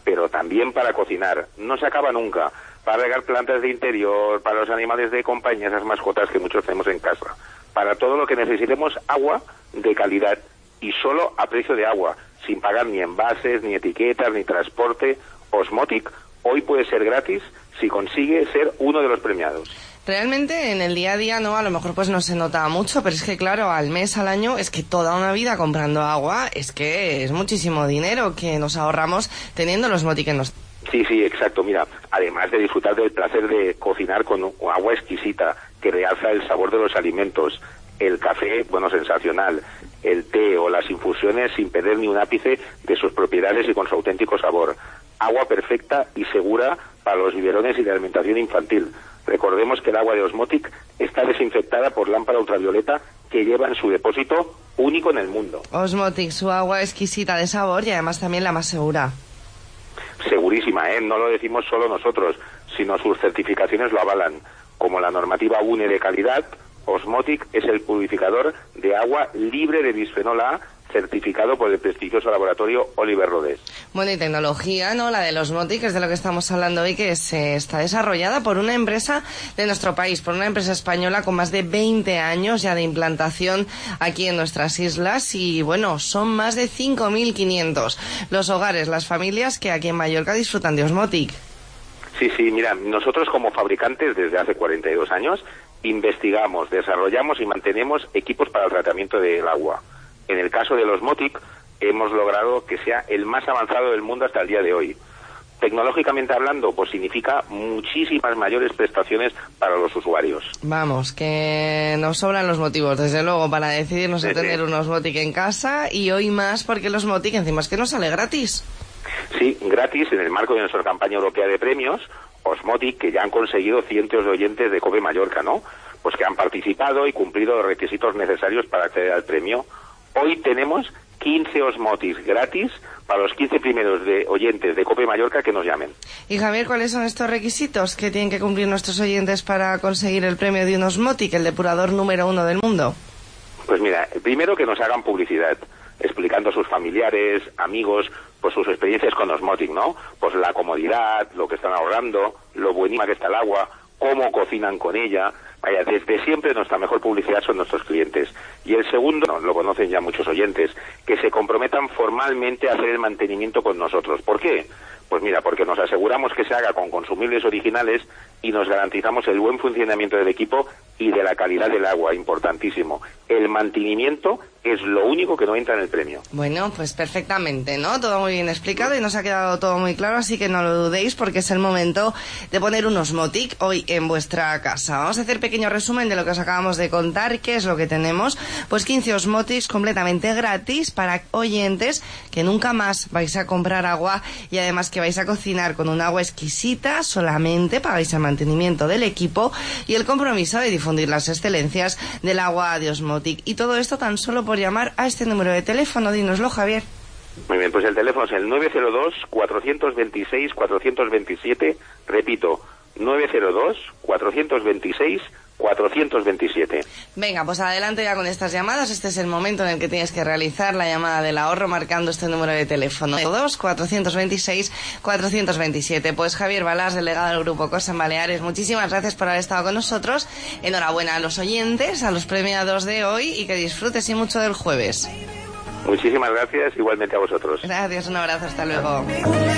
pero también para cocinar. No se acaba nunca. Para regar plantas de interior, para los animales de compañía, esas mascotas que muchos tenemos en casa. Para todo lo que necesitemos, agua de calidad y solo a precio de agua, sin pagar ni envases, ni etiquetas, ni transporte. Osmotic hoy puede ser gratis si consigue ser uno de los premiados. Realmente en el día a día no, a lo mejor pues no se nota mucho, pero es que claro, al mes, al año, es que toda una vida comprando agua, es que es muchísimo dinero que nos ahorramos teniendo los Osmotic en los... Sí, exacto. Mira, además de disfrutar del placer de cocinar con agua exquisita que realza el sabor de los alimentos, el café, bueno, sensacional, el té o las infusiones sin perder ni un ápice de sus propiedades y con su auténtico sabor. Agua perfecta y segura para los biberones y de alimentación infantil. Recordemos que el agua de Osmotic está desinfectada por lámpara ultravioleta que lleva en su depósito único en el mundo. Osmotic, su agua exquisita de sabor y además también la más segura. Segurísima, no lo decimos solo nosotros, sino sus certificaciones lo avalan. Como la normativa UNE de calidad, Osmotic es el purificador de agua libre de bisfenol A, certificado por el prestigioso laboratorio Oliver Rodés. Bueno, y tecnología, ¿no? La de los Osmotic, es de lo que estamos hablando hoy, que está desarrollada por una empresa de nuestro país, por una empresa española con más de 20 años ya de implantación aquí en nuestras islas y, bueno, son más de 5.500 los hogares, las familias que aquí en Mallorca disfrutan de Osmotic. Sí, mira, nosotros como fabricantes desde hace 42 años investigamos, desarrollamos y mantenemos equipos para el tratamiento del agua. En el caso de los Osmotic, hemos logrado que sea el más avanzado del mundo hasta el día de hoy. Tecnológicamente hablando, pues significa muchísimas mayores prestaciones para los usuarios. Vamos, que nos sobran los motivos, desde luego, para decidirnos a tener un Osmotic en casa y hoy más porque los Osmotic encima es que nos sale gratis. Sí, gratis en el marco de nuestra campaña europea de premios, Osmotic, que ya han conseguido cientos de oyentes de COPE Mallorca, ¿no? Pues que han participado y cumplido los requisitos necesarios para acceder al premio. Hoy tenemos 15 Osmotics gratis para los 15 primeros de oyentes de COPE Mallorca que nos llamen. Y Javier, ¿cuáles son estos requisitos que tienen que cumplir nuestros oyentes para conseguir el premio de un Osmotic, el depurador número 1 del mundo? Pues mira, primero que nos hagan publicidad, explicando a sus familiares, amigos, pues sus experiencias con Osmotic, ¿no? Pues la comodidad, lo que están ahorrando, lo buenísima que está el agua, cómo cocinan con ella. Vaya, desde siempre nuestra mejor publicidad son nuestros clientes. Y el segundo, lo conocen ya muchos oyentes, que se comprometan formalmente a hacer el mantenimiento con nosotros. ¿Por qué? Pues mira, porque nos aseguramos que se haga con consumibles originales y nos garantizamos el buen funcionamiento del equipo y de la calidad del agua, importantísimo. El mantenimiento es lo único que no entra en el premio. Bueno, pues perfectamente, ¿no? Todo muy bien explicado y nos ha quedado todo muy claro, así que no lo dudéis porque es el momento de poner un Osmotic hoy en vuestra casa. Vamos a hacer pequeño resumen de lo que os acabamos de contar, qué es lo que tenemos. Pues 15 Osmotics completamente gratis para oyentes que nunca más vais a comprar agua y además que vais a cocinar con un agua exquisita, solamente pagáis el mantenimiento del equipo y el compromiso de difundir las excelencias del agua de Osmotic. Y todo esto tan solo por llamar a este número de teléfono. Dínoslo, Javier. Muy bien, pues el teléfono es el 902-426-427. Repito, 902-426-427. Venga, pues adelante ya con estas llamadas. Este es el momento en el que tienes que realizar la llamada del ahorro marcando este número de teléfono. 902-426-427. Pues Javier Balás, delegado del Grupo Cosa en Baleares, muchísimas gracias por haber estado con nosotros. Enhorabuena a los oyentes, a los premiados de hoy y que disfrutes y mucho del jueves. Muchísimas gracias, igualmente a vosotros. Gracias, un abrazo, hasta luego.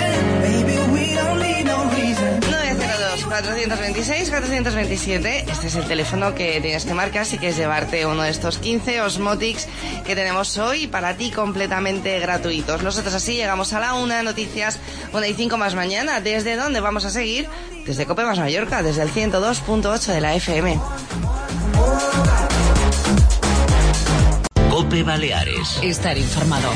902-426-427. Este es el teléfono que tienes que marcar si quieres llevarte uno de estos 15 Osmotics que tenemos hoy para ti completamente gratuitos. Nosotros así llegamos a la 1, noticias 1:05 más mañana. ¿Desde dónde vamos a seguir? Desde COPE más Mallorca, desde el 102.8 de la FM. COPE Baleares. Estar informado.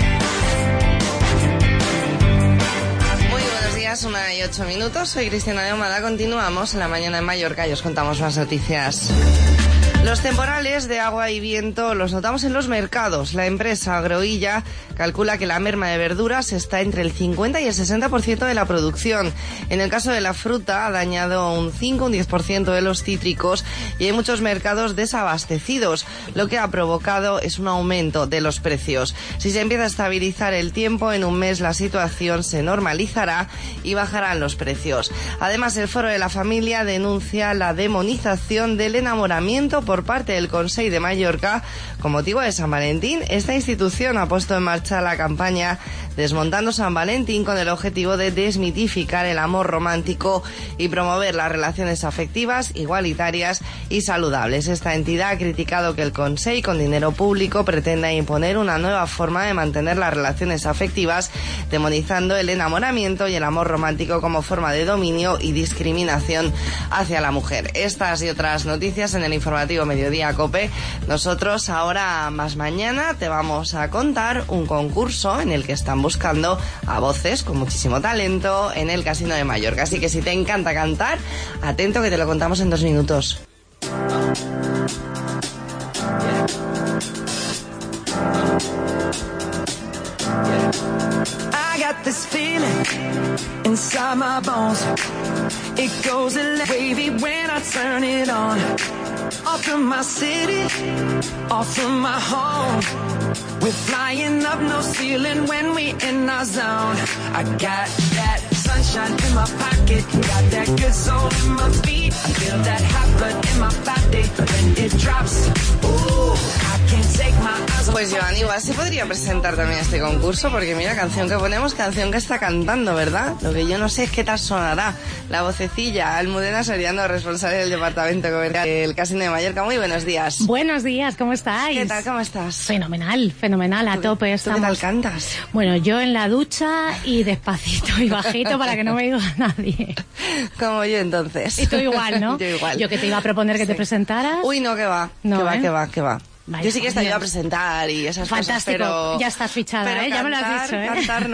Muy buenos días, 1:08. Soy Cristina de Ahumada. Continuamos en la mañana en Mallorca y os contamos más noticias. Los temporales de agua y viento los notamos en los mercados. La empresa Agroilla calcula que la merma de verduras está entre el 50 y el 60% de la producción. En el caso de la fruta ha dañado un 5 o un 10% de los cítricos y hay muchos mercados desabastecidos, lo que ha provocado es un aumento de los precios. Si se empieza a estabilizar el tiempo, en un mes la situación se normalizará y bajarán los precios. Además, el Foro de la Familia denuncia la demonización del enamoramiento por parte del Consell de Mallorca con motivo de San Valentín. Esta institución ha puesto en marcha la campaña Desmontando San Valentín con el objetivo de desmitificar el amor romántico y promover las relaciones afectivas igualitarias y saludables. Esta entidad ha criticado que el Consell, con dinero público, pretenda imponer una nueva forma de mantener las relaciones afectivas, demonizando el enamoramiento y el amor romántico como forma de dominio y discriminación hacia la mujer. Estas y otras noticias en el informativo Mediodía COPE. Nosotros ahora, más mañana, te vamos a contar un concurso en el que están buscando a voces con muchísimo talento en el Casino de Mallorca. Así que si te encanta cantar, atento que te lo contamos en 2 minutos. I got this feeling inside my bones. It goes wavy when I turn it on. Off from my city, off from my home. We're flying up, no ceiling when we in our zone. I got that sunshine in my pocket, got that good soul in my feet. I feel that hot blood in my body when it drops. Ooh, I can't take my eyes off. Pues Joan, igual se podría presentar también este concurso, porque mira, canción que ponemos, canción que está cantando, ¿verdad? Lo que yo no sé es qué tal sonará la vocecilla. Almudena Soriano, responsable del departamento comercial del Casino de Mallorca. Muy buenos días. Buenos días, ¿cómo estáis? ¿Qué tal? ¿Cómo estás? Fenomenal, a tope estamos. ¿Tú qué tal cantas? Bueno, yo en la ducha y despacito y bajito para que no me oiga nadie. Como yo entonces. Y tú igual, ¿no? Yo igual. Yo que te iba a proponer que te presentaras. Uy, no, que va. No, que va. Vaya, yo sí que esta iba a presentar y esas fantástico, cosas, pero... ya estás fichada, pero ya me lo has dicho,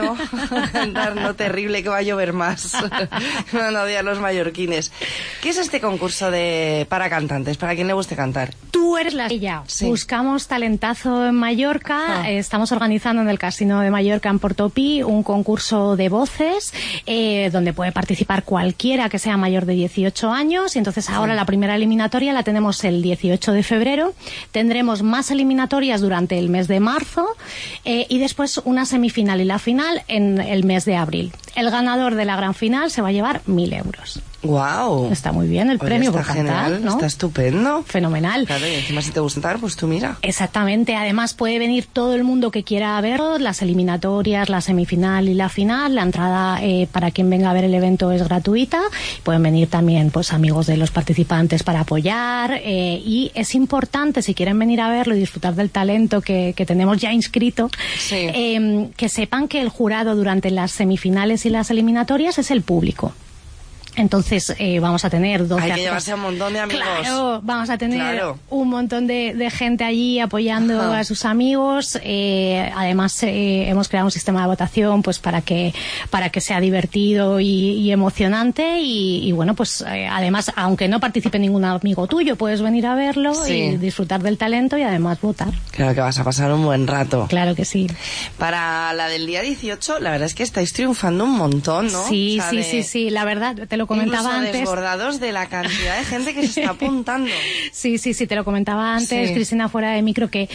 Cantar no, terrible, que va a llover más. No odiar los mallorquines. ¿Qué es este concurso para cantantes, para quien le guste cantar? Tú eres la estrella. Sí. Buscamos talentazo en Mallorca. Estamos organizando en el Casino de Mallorca en Portopí un concurso de voces donde puede participar cualquiera que sea mayor de 18 años. Y entonces ahora la primera eliminatoria la tenemos el 18 de febrero. Tendremos más eliminatorias durante el mes de marzo y después una semifinal y la final en el mes de abril. El ganador de la gran final se va a llevar 1.000 euros. ¡Guau! Está muy bien el premio por cantar, genial, ¿no? Está estupendo. Fenomenal. Claro, y encima si te gusta cantar, pues tú mira. Exactamente. Además puede venir todo el mundo que quiera verlo, las eliminatorias, la semifinal y la final. La entrada para quien venga a ver el evento es gratuita. Pueden venir también pues amigos de los participantes para apoyar y es importante, si quieren venir a verlo y disfrutar del talento que tenemos ya inscrito, que sepan que el jurado durante las semifinales y las eliminatorias es el público. Entonces vamos a tener 12 Hay que llevarse a un montón de amigos. Claro, vamos a tener un montón de gente allí apoyando a sus amigos. Además hemos creado un sistema de votación pues para que sea divertido y emocionante y bueno pues además aunque no participe ningún amigo tuyo puedes venir a verlo y disfrutar del talento y además votar. Claro que vas a pasar un buen rato. Claro que sí. Para la del día 18 la verdad es que estáis triunfando un montón, ¿no? Sí, o sea, sí, la verdad te lo comentaba incluso antes. Desbordados de la cantidad de gente que se está apuntando. Sí, te lo comentaba antes, Cristina, fuera de micro, que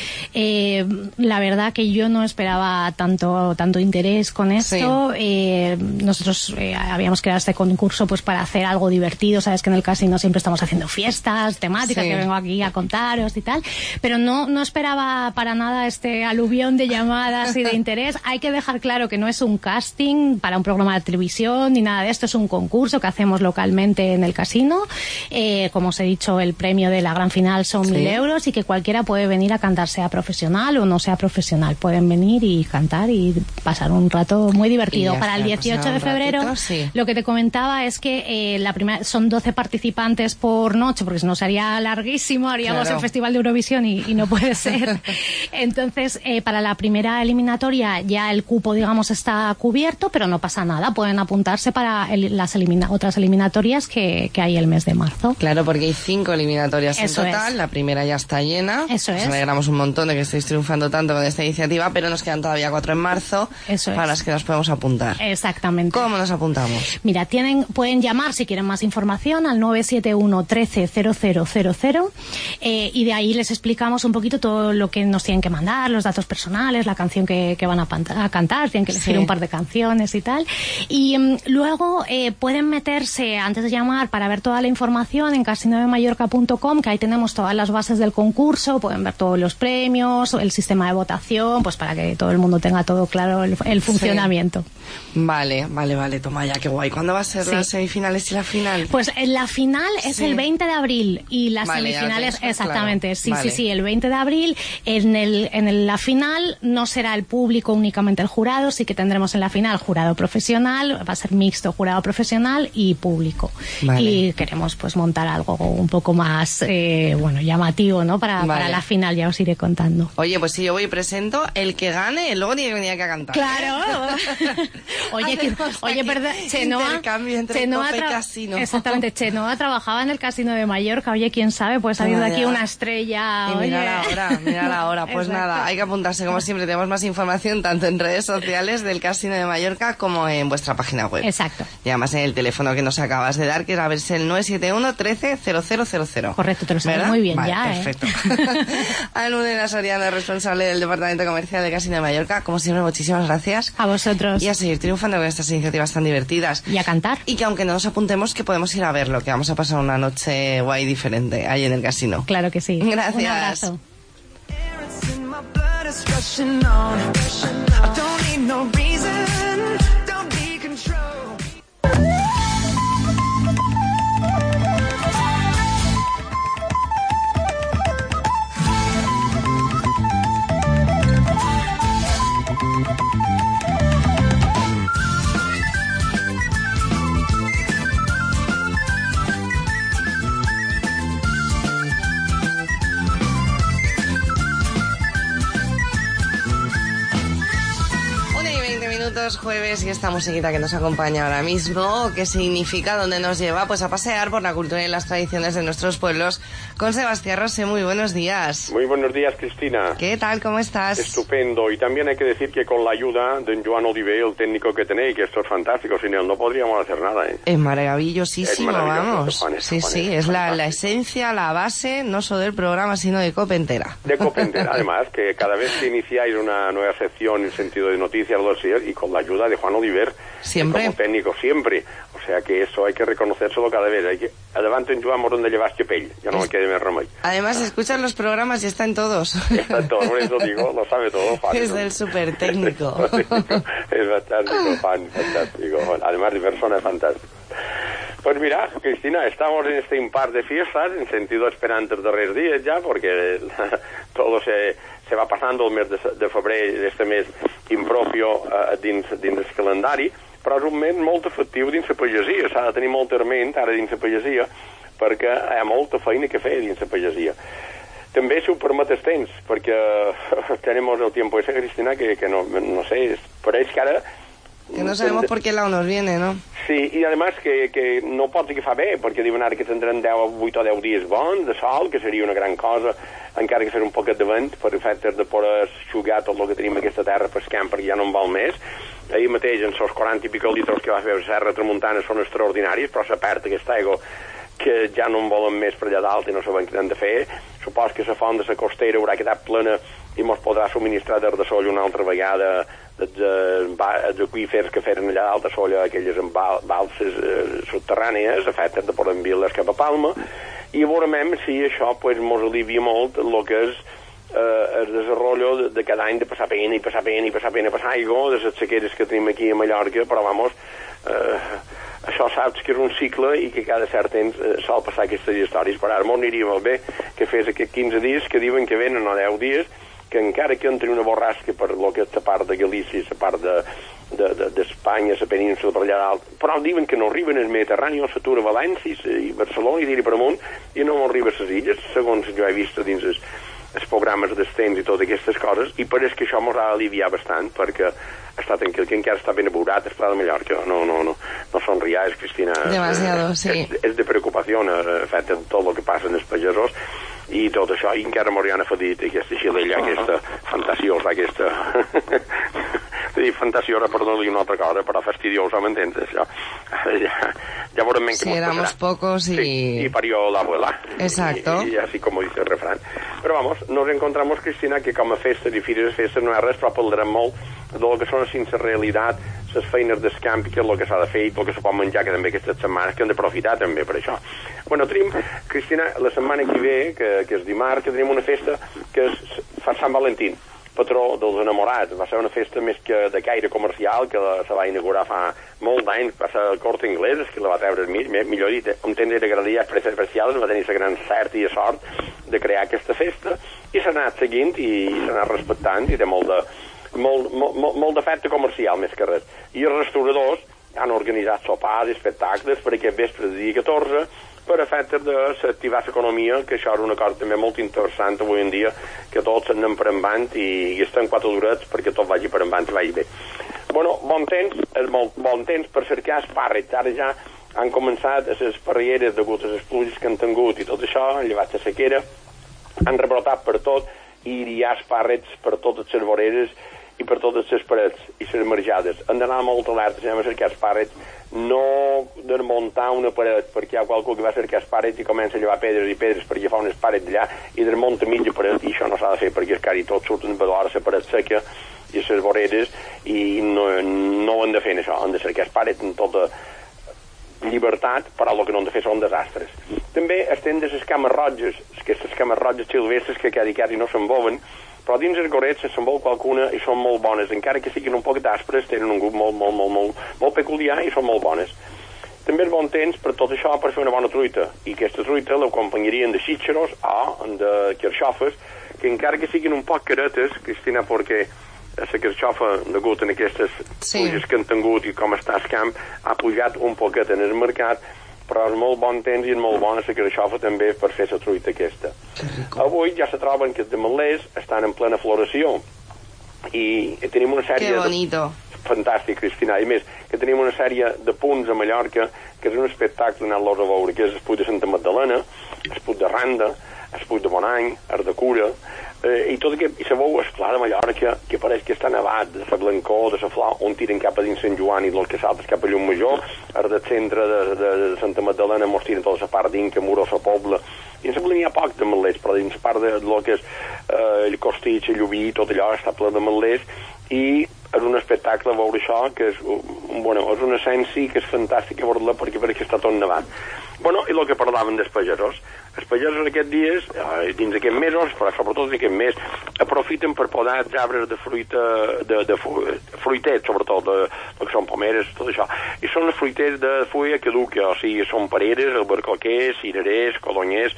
la verdad que yo no esperaba tanto interés con esto. Nosotros habíamos creado este concurso pues para hacer algo divertido. Sabes que en el casino siempre estamos haciendo fiestas temáticas que vengo aquí a contaros y tal, pero no esperaba para nada este aluvión de llamadas y de interés. Hay que dejar claro que no es un casting para un programa de televisión ni nada de esto, es un concurso que hacemos localmente en el casino. Como os he dicho, el premio de la gran final son 1.000 euros y que cualquiera puede venir a cantar, sea profesional o no sea profesional. Pueden venir y cantar y pasar un rato muy divertido. Para el 18 de febrero, lo que te comentaba es que la primera son 12 participantes por noche, porque si no sería larguísimo, haríamos el Festival de Eurovisión y no puede ser. Entonces, para la primera eliminatoria ya el cupo, digamos, está cubierto, pero no pasa nada. Pueden apuntarse para las otras otras eliminatorias que hay el mes de marzo. Claro, porque hay 5 eliminatorias en total. Es. La primera ya está llena. Eso es. Nos alegramos un montón de que estéis triunfando tanto con esta iniciativa, pero nos quedan todavía 4 en marzo. Eso para es. las que nos podemos apuntar. Exactamente. ¿Cómo nos apuntamos? Mira, pueden llamar si quieren más información al 971 13 0000 y de ahí les explicamos un poquito todo lo que nos tienen que mandar, los datos personales, la canción que van a cantar, tienen que elegir un par de canciones y tal. Y luego pueden meterse antes de llamar para ver toda la información en casinovemallorca.com, que ahí tenemos todas las bases del concurso, pueden ver todos los premios, el sistema de votación, pues para que todo el mundo tenga todo claro el funcionamiento. Vale, toma ya, qué guay. ¿Cuándo va a ser las semifinales y la final? Pues la final es el 20 de abril y las semifinales, exactamente, claro. Sí, el 20 de abril. En la final no será el público únicamente el jurado, sí que tendremos en la final jurado profesional, va a ser mixto, jurado profesional y público. Vale. Y queremos pues montar algo un poco más llamativo, ¿no? Para la final, ya os iré contando. Oye, pues si yo voy y presento, el que gane luego tiene que venir aquí a cantar. Claro. Oye, perdón, Chenoa Casino. Exactamente, Chenoa trabajaba en el Casino de Mallorca. Oye, quién sabe, puede salir de aquí una estrella. Y mira la hora. Pues nada, hay que apuntarse como siempre. Tenemos más información tanto en redes sociales del Casino de Mallorca como en vuestra página web. Exacto. Y además en el teléfono que nos acabas de dar, que era verse el 971 13 0000. Correcto, te lo sabes muy bien. Vale, ya. Perfecto. Almudena Soriano, responsable del Departamento Comercial del Casino de Mallorca. Como siempre, muchísimas gracias. A vosotros. Y a seguir triunfando con estas iniciativas tan divertidas. Y a cantar. Y que aunque no nos apuntemos, que podemos ir a verlo, que vamos a pasar una noche guay diferente ahí en el casino. Claro que sí. Gracias. Un abrazo. Jueves y esta musiquita que nos acompaña ahora mismo, ¿qué significa? ¿Dónde nos lleva? Pues a pasear por la cultura y las tradiciones de nuestros pueblos con Sebastián Rosé. Muy buenos días. Muy buenos días, Cristina. ¿Qué tal? ¿Cómo estás? Estupendo. Y también hay que decir que con la ayuda de Joan Oliver, el técnico que tenéis, que esto es fantástico, sin él no podríamos hacer nada, ¿eh? Es maravillosísimo, vamos. Juan, sí, es la esencia, la base, no solo del programa, sino de COPE entera. De COPE entera, además, que cada vez que iniciáis una nueva sección en sentido de noticias, y con la ayuda de Juan Oliver, siempre como técnico, siempre. O sea que eso hay que reconocérselo cada vez. Hay que adelante en Joan donde llevas pell, ya no me quede más remedio. Además, escuchas los programas y está en todos. Está en todos, por eso digo, lo sabe todo, Juan. Es el súper técnico. Es fantástico, Juan, fantástico. Además de persona, es fantástico. Pues mira, Cristina, estamos en este impar de fiestas, en sentido esperantes de darrers días ya, porque todo se va passant el mes de febrer, este mes impropio dins el calendari, però és un mes molt efectiu dins la pagesia, s'ha de tenir molta ment ara dins la pagesia, perquè hi ha molta feina que fer dins la pagesia. També, si ho permet el temps, perquè tenim el tiempo ese, Cristina, que no sé, pareix que ara... Que no sabemos por qué lado nos viene, ¿no? Sí, i además que no pot ser que fa bé, perquè diuen ara que tindran 8 o 10 dies bons de sol, que seria una gran cosa, encara que fer un poquet de vent, per efectes de poder xugar tot el que tenim aquesta terra pescant, perquè ja no en val més. Ahir mateix, en els 40 i pico litres que va fer la Serra Tramuntana són extraordinaris, però s'ha perd aquesta aigua que ja no en volen més per allà dalt i no sabem què han de fer. Supos que la font de la costera haurà quedat plena i mos podrà subministrar des de Solla una altra vegada els aqüífers que feren allà dalt a Solla, aquelles balses subterrànies, efectes de poder enviar-les cap a Palma, i veurem si això pues, mos alivia molt el que és el desenvolupament de cada any de passar pena i passar pena i passar pena, passar aigua, de les sequeres que tenim aquí a Mallorca, però vamos, això saps que és un cicle i que cada cert temps sol passar aquestes històries, però ara m'ho aniria molt bé que fes aquests 15 dies que diuen que venen o 10 dies, que encara que entri una borrasca per lo que és la part de Galícia, la part d'Espanya, la península per allà dalt, però diuen que no arriben al Mediterrani, s'atura a València i Barcelona i tira per amunt, i no arriba a les illes, segons jo he vist dins els programes d'estens i totes aquestes coses, i pareix que això ens ha aliviat bastant, perquè està tranquil, que encara està ben aburat el Pla de Mallorca. No sonriais, Cristina. Demasiado, sí. És de preocupació, fet tot el que passa en els pagesos, i tot això, i encara m'hauran afegit aquesta xilella, aquesta fantasiosa, aquesta... fantasiosa, per no dir una altra cosa, però fastidiosa, m'entens, això? Ya veurem que sí, éramos pocos y... Sí, y parió la abuela. Exacto. Y así como dice el refrán. Pero vamos, nos encontramos, Cristina, que com a festes i fires no és res, però parlarem molt del que són sense realitat, les feines d'escamp, que és el que s'ha de fer i el que se pot menjar, que també aquestes setmanes, que hem d'aprofitar també per això. Bueno, tenim, Cristina, la setmana que ve, que és dimarts, que tenim una festa que fa Sant Valentín, patró dels enamorats. Va ser una festa més que de caire comercial, que se va inaugurar fa molt d'anys, va ser el Corte Inglés, que la va treure millor dit, un tendre de galeries especials, va tenir la gran cert i sort de crear aquesta festa, i s'ha anat seguint i s'ha anat respectant, i té molt d'efecte comercial, més que res. I els restauradors han organitzat sopars i espectacles per aquest vespre de dia 14, per efecte d'activar l'economia, que això és una cosa també molt interessant avui en dia, que tots anem per endavant i estem 4 durets perquè tot vagi per endavant i vagi bé. Bueno, bon temps per cercar espàrrecs. Ara ja han començat les parrieres degut a les pluges que han tingut i tot això, han llevat la sequera, han rebrotat per tot i hi ha espàrrecs per totes les voreres i per totes les parets i les marjades. Han d'anar molt alertes, anem a cercar espàrrecs, no desmuntar una paret, perquè hi ha qualcú que va cercar espàrrecs i comença a llevar pedres i pedres per agafar un espàrrec d'allà i desmunta mitja paret, i això no s'ha de fer perquè és car i tot surten per l'hora la paret seca i les voreres, i no ho han de fer això, han de cercar espàrrecs en tota llibertat, però el que no han de fer són desastres. També estem de les cames roges, aquestes cames roges silvestres que quasi no s'envolen, però dins els gorets s'envol qualcuna i són molt bones, encara que siguin un poc d'àspres, tenen un gust molt peculiar i són molt bones. També és bon temps per tot això per fer una bona truita, i aquesta truita l'acompanyarien de xíxaros o de carxofes, que encara que siguin un poc caretes, Cristina, perquè la carxofa, degut a aquestes pluges que han tingut i com està el camp, ha pujat un poquet en el mercat, però és molt bon temps i és molt bona la carxofa també per fer la truita aquesta. Avui ja se troben que els ametllers estan en plena floració i tenim una sèrie... Que bonito. Fantàstic, Cristina. I més, que tenim una sèrie de punts a Mallorca que és un espectacle anar-los a veure, que és el puig de Santa Magdalena, el puig de Randa, el puig de Bonany, el de Cura, i tot aquest, i se veu el Pla de Mallorca, que pareix que està nevat de la blancor, de la flor, on tiren cap a dins Sant Joan i del que saltes cap a Llumajor, el del centre de Santa Magdalena mos tiren tota la part d'Inca, Muro, la Pobla, i en la n'hi ha poc de metlers, però dins la part de lo que és el Costitx, el Llubí, tot allò està ple de metlers, i és un espectacle veure això, que és, és una essència que és fantàstica veure-la perquè està tot nevat. Bueno, i el que parlaven dels pagesos. Els pagesos aquests dies, dins d'aquests mesos, però sobretot d'aquest mes, aprofiten per podar els arbres de fruita, de fruitets, sobretot, el que són pomeres, tot això. I són els fruiters de fulla caduca, o sigui, són pereres, albercoquers, cirerers, codonyers,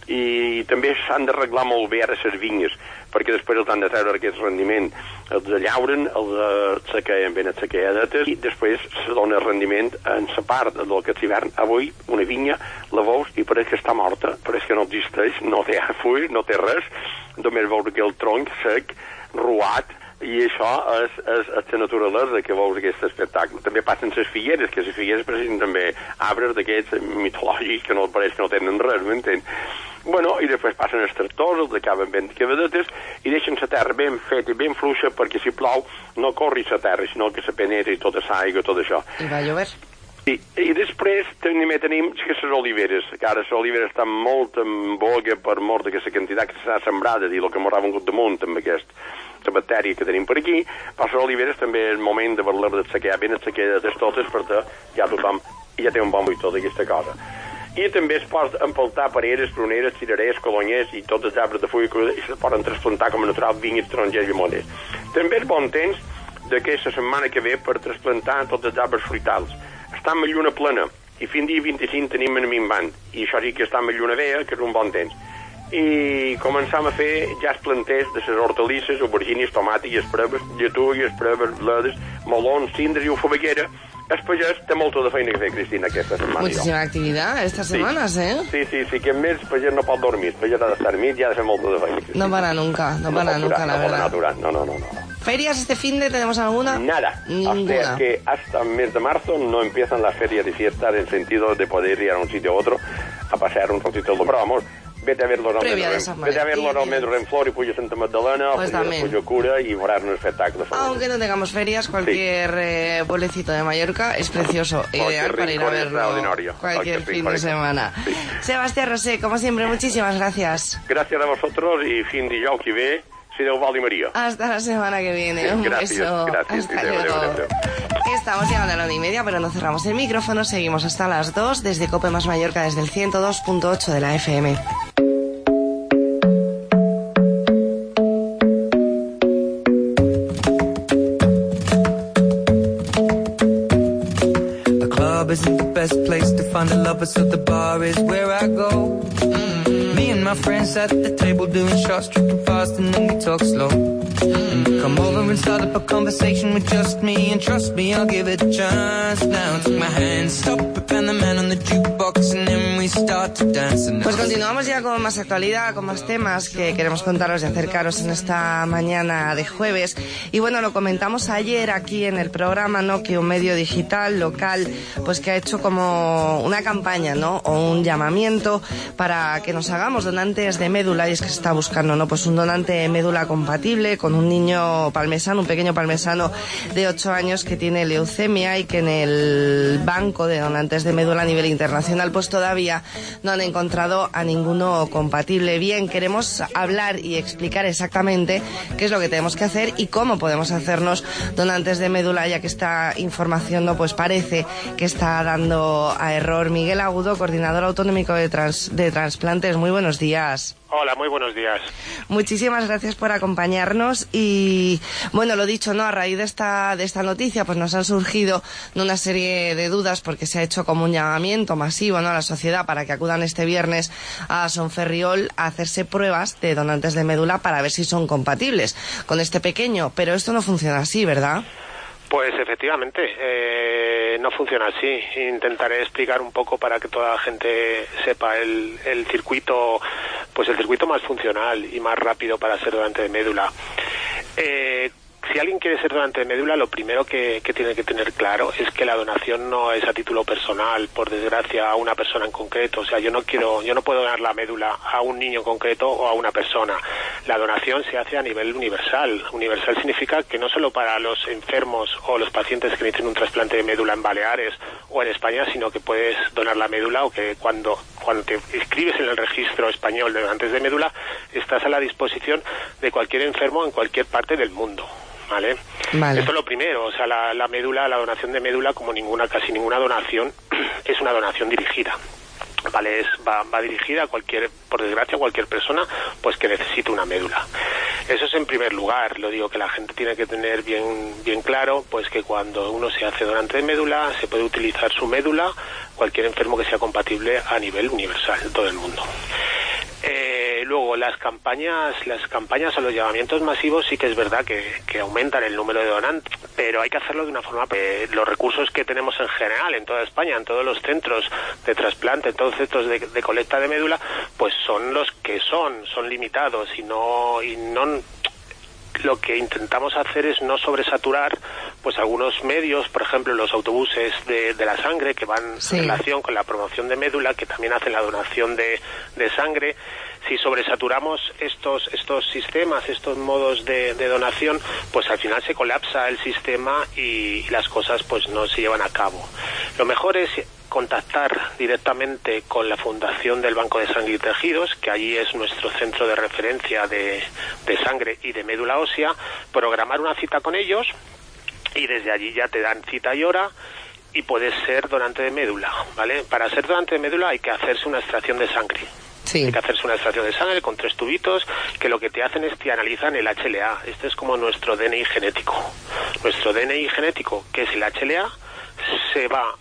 i també s'han d'arreglar molt bé ara les vinyes, perquè després els han de treure aquest rendiment. Els llauren, els sequeien ben assequeadetes i després se dona rendiment en la part del que és hivern. Avui una vinya la veus i pareix que està morta, pareix que no existeix, no té fulls, no té res, només veus que el tronc sec, ruat, i això és la naturalesa que veus aquest espectacle. També passen les figueres, que les figueres presenten també arbres d'aquests mitològics que no pareix que no tenen res, m'entens? Bueno, i després passen els tractors, els acaben ben cavadetes i deixen la terra ben feta i ben fluixa perquè si plou no corri la terra, sinó que se penetri tota l'aigua, tot això. I va llover. I després tenim que les oliveres, que ara les oliveres estan molt en boga per mort de la quantitat que s'ha sembrada i el que m'haurà vengut damunt amb aquesta bactèria que tenim per aquí, però les oliveres també és el moment de veure-les d'assequear ben assequeades totes perquè ja tothom ja té un bon buitó d'aquesta cosa. I també es pot empaltar pereres, pruneres, cirerers, codonyers i tots els arbres de fulla i se poden trasplantar com a natural vinyes, tarongers i llimoners. També és bon temps d'aquesta setmana que ve per trasplantar tots els arbres fruitals. Està amb lluna plena i fins dia 25 tenim en minvant i això sí que està amb lluna vea, que és un bon temps. I començam a fer ja els planters de les hortalisses, aubergines, tomàtiques, preves, lletugues, preves, bledes, melons, cindres i ufabaguera, El pagès té molta de feina que fer, Cristina, aquesta setmana. Muchísima actividad estas semanas, ¿eh? Sí, que més el pagès no pot dormir, el pagès ha d'estar mig i ha de fer molta de feina, Cristina. No para nunca, la verdad. No. ¿Ferias este fin de tenemos alguna? Nada. Ninguna. O sea que hasta el mes de marzo no empiezan las ferias de fiesta en el sentido de poder ir a un sitio u otro a pasear un ratito. Pero vamos, vete a verlos al Metro Renflor y Puyo Santa Magdalena, pues Puyo Cura y verás un espectáculo. Aunque no tengamos ferias, cualquier pueblecito de Mallorca es precioso, ideal para ir a verlo cualquier fin de semana. Sí. Sebastián Rosé, como siempre, muchísimas gracias. Gracias a vosotros y fin de dijous que ve, si Déu vol i Maria. Hasta la semana que viene. Un beso. Gracias. Hasta luego. Estamos llegando a la 1:30, pero no cerramos el micrófono. Seguimos hasta las 2 desde Cope Más Mallorca, desde el 102.8 de la FM. The club isn't the best place to find a lover, so the bar is where I go. Me and my friends at the table doing shots, tripping fast, and then we talk slow. And you come over and start up a conversation with just me, and trust me, I'll give it a chance. Now take my hand, stop it, and the man on the jukebox, and then we start to dance. Pues continuamos ya con más actualidad, con más temas que queremos contaros y acercaros en esta mañana de jueves. Y bueno, lo comentamos ayer aquí en el programa, ¿no? Que un medio digital local, pues que ha hecho como una campaña, ¿no? O un llamamiento para que nos hagamos donantes de médula, y es que se está buscando, ¿no? Pues un donante de médula compatible con un niño palmesano, un pequeño palmesano de 8 años que tiene leucemia y que en el banco de donantes de médula a nivel internacional pues todavía no han encontrado a ninguno compatible. Bien, queremos hablar y explicar exactamente qué es lo que tenemos que hacer y cómo podemos hacernos donantes de médula, ya que esta información no pues parece que está dando a error. Miguel Agudo, coordinador autonómico de trasplantes, muy buenos días. Hola, muy buenos días. Muchísimas gracias por acompañarnos y, bueno, lo dicho, ¿no? A raíz de esta noticia, pues nos han surgido una serie de dudas porque se ha hecho como un llamamiento masivo, ¿no? A la sociedad para que acudan este viernes a Son Ferriol a hacerse pruebas de donantes de médula para ver si son compatibles con este pequeño. Pero esto no funciona así, ¿verdad? Pues efectivamente, no funciona así. Intentaré explicar un poco para que toda la gente sepa el circuito, pues el circuito más funcional y más rápido para ser donante de médula. Si alguien quiere ser donante de médula, lo primero que tiene que tener claro es que la donación no es a título personal, por desgracia, a una persona en concreto. O sea, yo no puedo donar la médula a un niño en concreto o a una persona. La donación se hace a nivel universal. Universal significa que no solo para los enfermos o los pacientes que necesiten un trasplante de médula en Baleares o en España, sino que puedes donar la médula, o que cuando te inscribes en el registro español de donantes de médula, estás a la disposición de cualquier enfermo en cualquier parte del mundo. ¿Vale? Esto es lo primero. O sea, la médula, la donación de médula, como casi ninguna donación, es una donación dirigida. ¿Vale? Va dirigida a por desgracia, a cualquier persona pues que necesite una médula. Eso es en primer lugar. Lo digo, que la gente tiene que tener bien claro, pues que cuando uno se hace donante de médula, se puede utilizar su médula cualquier enfermo que sea compatible a nivel universal en todo el mundo. Luego, las campañas o los llamamientos masivos sí que es verdad que aumentan el número de donantes, pero hay que hacerlo de una forma... los recursos que tenemos en general en toda España, en todos los centros de trasplante, en todos los centros de colecta de médula, pues son los que son limitados y no lo que intentamos hacer es no sobresaturar pues algunos medios, por ejemplo los autobuses de la sangre que van en relación con la promoción de médula, que también hacen la donación de sangre. Si sobresaturamos estos sistemas, estos modos de donación, pues al final se colapsa el sistema y las cosas pues no se llevan a cabo. Lo mejor es contactar directamente con la Fundación del Banco de Sangre y Tejidos, que allí es nuestro centro de referencia de sangre y de médula ósea, programar una cita con ellos y desde allí ya te dan cita y hora y puedes ser donante de médula, ¿vale? Para ser donante de médula hay que hacerse una extracción de sangre. Hay que hacerse una extracción de sangre con 3 tubitos que lo que te hacen es te analizan el HLA. Este es como nuestro DNI genético. Nuestro DNI genético, que es el HLA, se va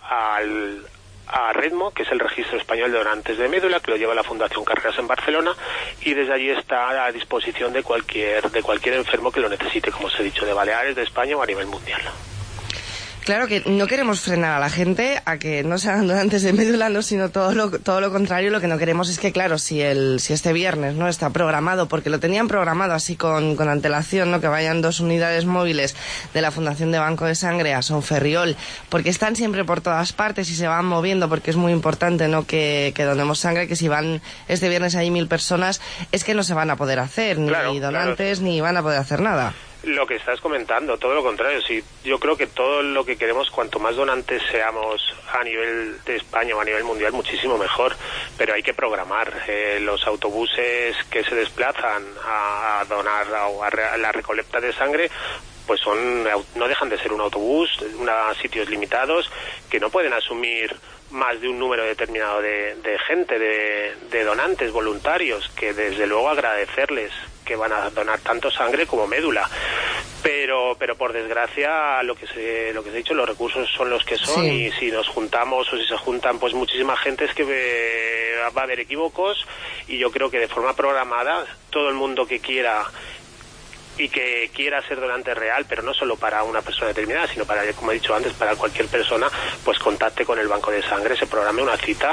a REDMO, que es el Registro Español de Donantes de Médula, que lo lleva la Fundación Carreras en Barcelona, y desde allí está a disposición de cualquier enfermo que lo necesite, como os he dicho, de Baleares, de España o a nivel mundial. Claro que no queremos frenar a la gente a que no se hagan donantes de médula, no, sino todo lo contrario. Lo que no queremos es que, claro, si este viernes no está programado, porque lo tenían programado así con antelación, ¿no? Que vayan 2 unidades móviles de la Fundación de Banco de Sangre a Sonferriol, porque están siempre por todas partes y se van moviendo, porque es muy importante, ¿no? Que donemos sangre, que si van este viernes ahí 1000 personas, es que no se van a poder hacer ni donantes, ni van a poder hacer nada. Lo que estás comentando, todo lo contrario. Sí, yo creo que todo lo que queremos, cuanto más donantes seamos a nivel de España o a nivel mundial, muchísimo mejor. Pero hay que programar. Los autobuses que se desplazan a donar o a la recolecta de sangre, pues no dejan de ser un autobús, sitios limitados, que no pueden asumir más de un número determinado de gente, de donantes voluntarios, que desde luego agradecerles que van a donar tanto sangre como médula, pero por desgracia lo que se ha dicho, los recursos son los que son, y si nos juntamos o si se juntan pues muchísima gente, es que va a haber equívocos. Y yo creo que de forma programada todo el mundo que quiera y que quiera ser donante real, pero no solo para una persona determinada, sino para, como he dicho antes, para cualquier persona, pues contacte con el banco de sangre, se programe una cita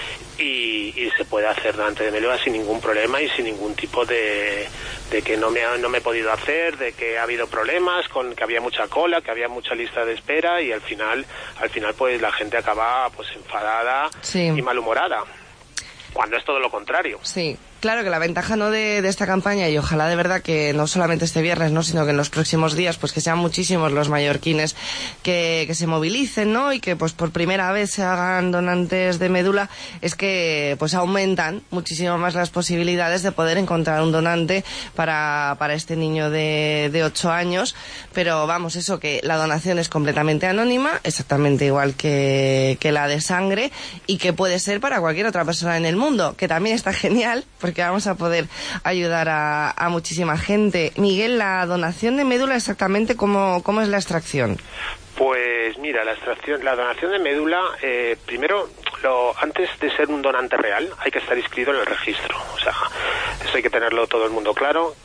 y se puede hacer donante de médula sin ningún problema y sin ningún tipo de que no me he podido hacer, de que ha habido problemas, con que había mucha cola, que había mucha lista de espera, y al final pues la gente acaba pues enfadada y malhumorada, cuando es todo lo contrario. Sí. Claro que la ventaja, ¿no?, de esta campaña, y ojalá de verdad que no solamente este viernes, ¿no?, sino que en los próximos días, pues que sean muchísimos los mallorquines que se movilicen, ¿no?, y que pues por primera vez se hagan donantes de médula, es que pues aumentan muchísimo más las posibilidades de poder encontrar un donante para este niño de 8 años. Pero vamos, eso, que la donación es completamente anónima, exactamente igual que la de sangre, y que puede ser para cualquier otra persona en el mundo, que también está genial, porque vamos a poder ayudar a muchísima gente. Miguel, la donación de médula, exactamente cómo es la extracción. Pues mira, la donación de médula, primero, antes de ser un donante real, hay que estar inscrito en el registro. O sea, eso hay que tenerlo todo el mundo claro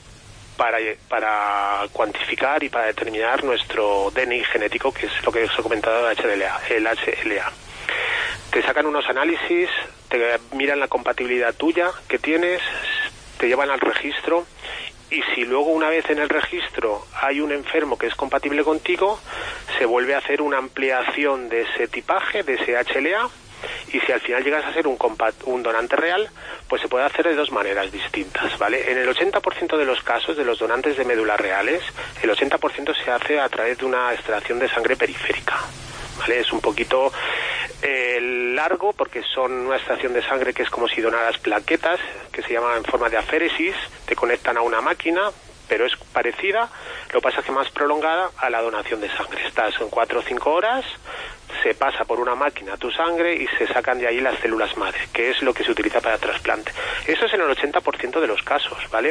para cuantificar y para determinar nuestro DNI genético, que es lo que os he comentado, el HLA. Te sacan unos análisis, te miran la compatibilidad tuya que tienes, te llevan al registro, y si luego, una vez en el registro, hay un enfermo que es compatible contigo, se vuelve a hacer una ampliación de ese tipaje, de ese HLA, y si al final llegas a ser un donante real, pues se puede hacer de 2 maneras distintas, ¿vale? En el 80% de los casos de los donantes de médula reales, el 80% se hace a través de una extracción de sangre periférica, ¿vale? Es un poquito largo, porque son una extracción de sangre que es como si donaras plaquetas, que se llaman en forma de aféresis, te conectan a una máquina, pero es parecida, lo que pasa es que más prolongada a la donación de sangre. Estás en 4 o 5 horas, se pasa por una máquina tu sangre y se sacan de ahí las células madre, que es lo que se utiliza para trasplante. Eso es en el 80% de los casos, ¿vale?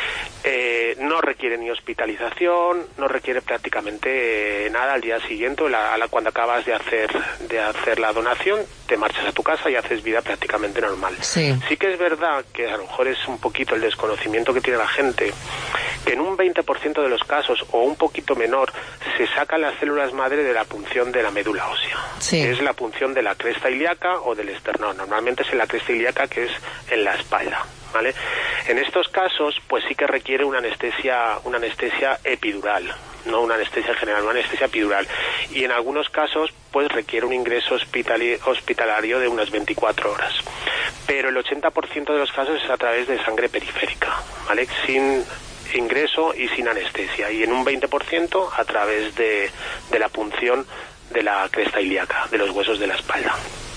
No requiere ni hospitalización, no requiere prácticamente nada. Al día siguiente, cuando acabas de hacer la donación, te marchas a tu casa y haces vida prácticamente normal. Sí que es verdad que a lo mejor es un poquito el desconocimiento que tiene la gente, que en un 20% de los casos, o un poquito menor, se sacan las células madre de la punción de la médula ósea. Que es la punción de la cresta ilíaca o del esternón. Normalmente es en la cresta ilíaca, que es en la espalda, ¿vale? En estos casos, pues sí que requiere una anestesia epidural, no una anestesia general, una anestesia epidural. Y en algunos casos, pues requiere un ingreso hospitalario de unas 24 horas. Pero el 80% de los casos es a través de sangre periférica, ¿vale? Sin ingreso y sin anestesia. Y en un 20% a través de la punción de la cresta ilíaca, de los huesos de la espalda.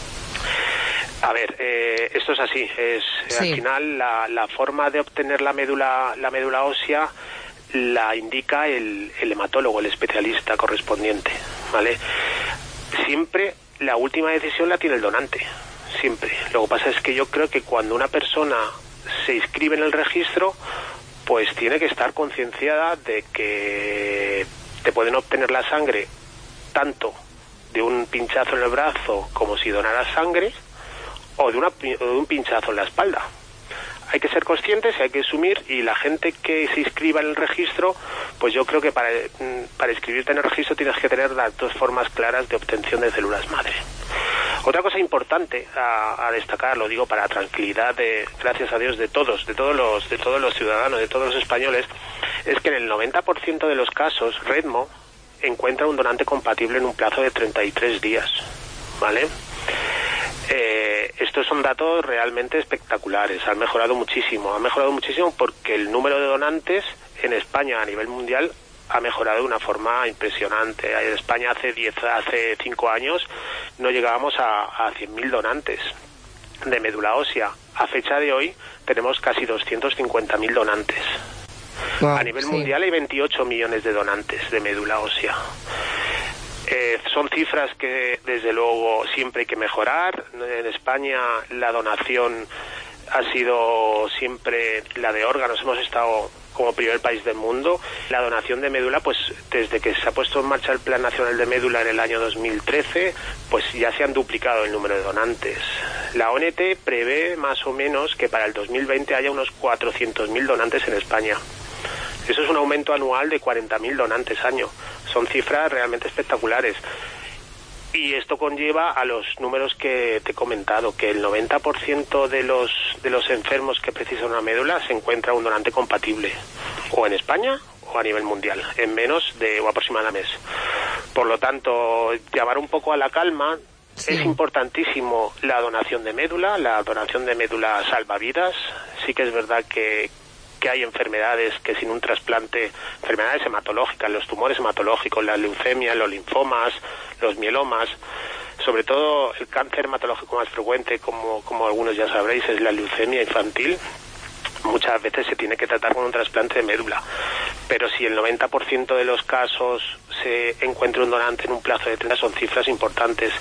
A ver, esto es así. Al final la forma de obtener la médula ósea la indica el hematólogo, el especialista correspondiente, ¿vale? Siempre la última decisión la tiene el donante, siempre. Lo que pasa es que yo creo que cuando una persona se inscribe en el registro, pues tiene que estar concienciada de que te pueden obtener la sangre tanto de un pinchazo en el brazo como si donaras sangre, o de un pinchazo en la espalda. hay que ser conscientes y hay que asumir, y la gente que se inscriba en el registro, pues yo creo que para inscribirte en el registro tienes que tener las dos formas claras de obtención de células madre. Otra cosa importante a destacar, lo digo para tranquilidad gracias a Dios de todos los ciudadanos, de todos los españoles, es que en el 90% de los casos Redmo encuentra un donante compatible en un plazo de 33 días, ¿vale? Estos son datos realmente espectaculares. Han mejorado muchísimo porque el número de donantes en España a nivel mundial ha mejorado de una forma impresionante. En España hace 5 años no llegábamos a 100.000 donantes de médula ósea. A fecha de hoy tenemos casi 250.000 donantes. Wow, a nivel mundial hay 28 millones de donantes de médula ósea. Son cifras que desde luego siempre hay que mejorar. En España la donación ha sido siempre la de órganos. Hemos estado como primer país del mundo. La donación de médula, pues desde que se ha puesto en marcha el Plan Nacional de Médula en el año 2013, pues ya se han duplicado el número de donantes. La ONT prevé más o menos que para el 2020 haya unos 400.000 donantes en España. Eso es un aumento anual de 40.000 donantes año. Son cifras realmente espectaculares. Y esto conlleva a los números que te he comentado, que el 90% de los enfermos que precisan una médula se encuentra un donante compatible, o en España o a nivel mundial, en menos de o aproximadamente mes. Por lo tanto, llamar un poco a la calma. Sí. Es importantísimo la donación de médula salva vidas. Sí que es verdad que hay enfermedades que sin un trasplante, enfermedades hematológicas, los tumores hematológicos, la leucemia, los linfomas, los mielomas, sobre todo el cáncer hematológico más frecuente, como algunos ya sabréis, es la leucemia infantil. Muchas veces se tiene que tratar con un trasplante de médula, pero si el 90% de los casos se encuentra un donante en un plazo de 30, son cifras importantes.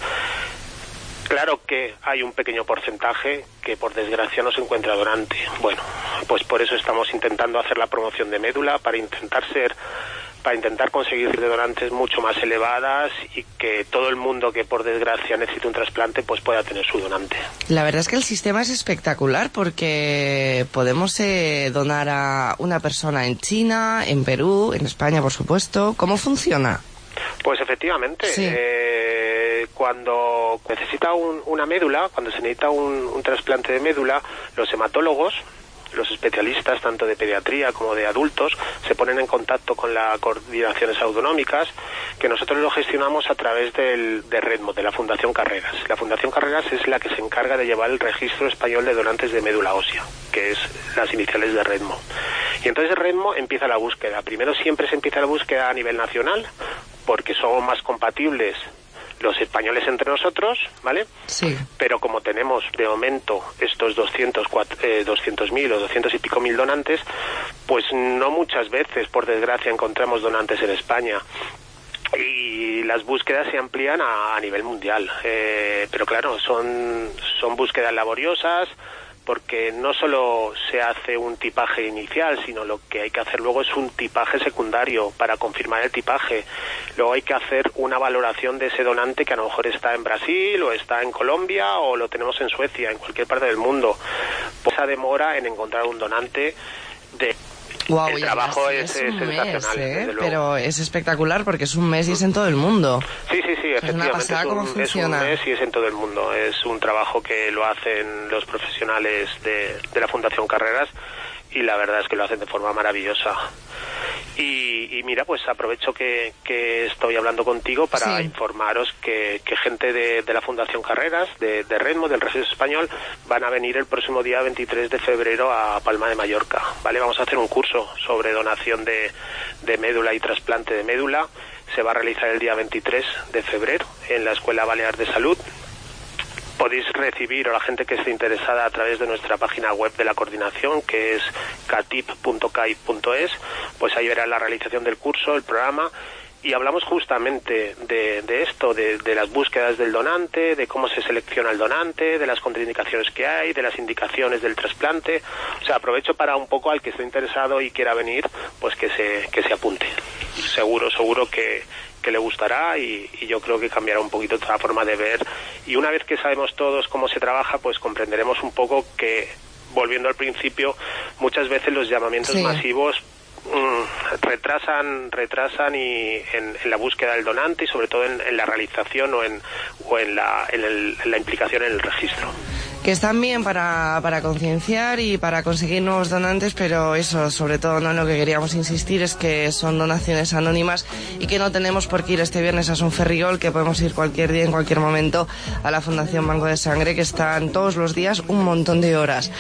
Claro que hay un pequeño porcentaje que por desgracia no se encuentra donante. Bueno, pues por eso estamos intentando hacer la promoción de médula para intentar conseguir de donantes mucho más elevadas y que todo el mundo que por desgracia necesite un trasplante pues pueda tener su donante. La verdad es que el sistema es espectacular porque podemos donar a una persona en China, en Perú, en España por supuesto. ¿Cómo funciona? Pues efectivamente, sí. Cuando necesita una médula, cuando se necesita un trasplante de médula, los hematólogos, los especialistas tanto de pediatría como de adultos, se ponen en contacto con las coordinaciones autonómicas, que nosotros lo gestionamos a través de Redmo, de la Fundación Carreras. La Fundación Carreras es la que se encarga de llevar el registro español de donantes de médula ósea, que es las iniciales de Redmo. Y entonces Redmo empieza la búsqueda. Primero siempre se empieza la búsqueda a nivel nacional, porque somos más compatibles los españoles entre nosotros, ¿vale? Sí. Pero como tenemos de momento estos 200.000 o 200 y pico mil donantes, pues no muchas veces, por desgracia, encontramos donantes en España. Y las búsquedas se amplían a nivel mundial. Pero claro, son búsquedas laboriosas, porque no solo se hace un tipaje inicial, sino lo que hay que hacer luego es un tipaje secundario para confirmar el tipaje. Luego hay que hacer una valoración de ese donante que a lo mejor está en Brasil o está en Colombia o lo tenemos en Suecia, en cualquier parte del mundo. Pues esa demora en encontrar un donante de... Wow, el trabajo es sensacional, desde luego. Pero es espectacular porque es un mes y es en todo el mundo. Sí, efectivamente. Es una pasada cómo funciona. Es un mes y es en todo el mundo. Es un trabajo que lo hacen los profesionales de la Fundación Carreras y la verdad es que lo hacen de forma maravillosa. Y mira, pues aprovecho que estoy hablando contigo para informaros que gente de la Fundación Carreras, de Redmo, del Registro Español, van a venir el próximo día 23 de febrero a Palma de Mallorca, ¿vale? Vamos a hacer un curso sobre donación de médula y trasplante de médula. Se va a realizar el día 23 de febrero en la Escuela Balear de Salud. Podéis recibir, o la gente que esté interesada, a través de nuestra página web de la coordinación, que es catip.cai.es, pues ahí verán la realización del curso, el programa, y hablamos justamente de esto, de las búsquedas del donante, de cómo se selecciona el donante, de las contraindicaciones que hay, de las indicaciones del trasplante. O sea, aprovecho para un poco al que esté interesado y quiera venir, pues que se apunte. Seguro que le gustará y yo creo que cambiará un poquito la forma de ver, y una vez que sabemos todos cómo se trabaja, pues comprenderemos un poco que volviendo al principio, muchas veces los llamamientos masivos retrasan y en la búsqueda del donante y sobre todo en la realización o en la implicación en el registro. Que están bien para concienciar y para conseguir nuevos donantes, pero eso, sobre todo, no, lo que queríamos insistir es que son donaciones anónimas y que no tenemos por qué ir este viernes a Sonferriol, que podemos ir cualquier día, en cualquier momento, a la Fundación Banco de Sangre, que están todos los días un montón de horas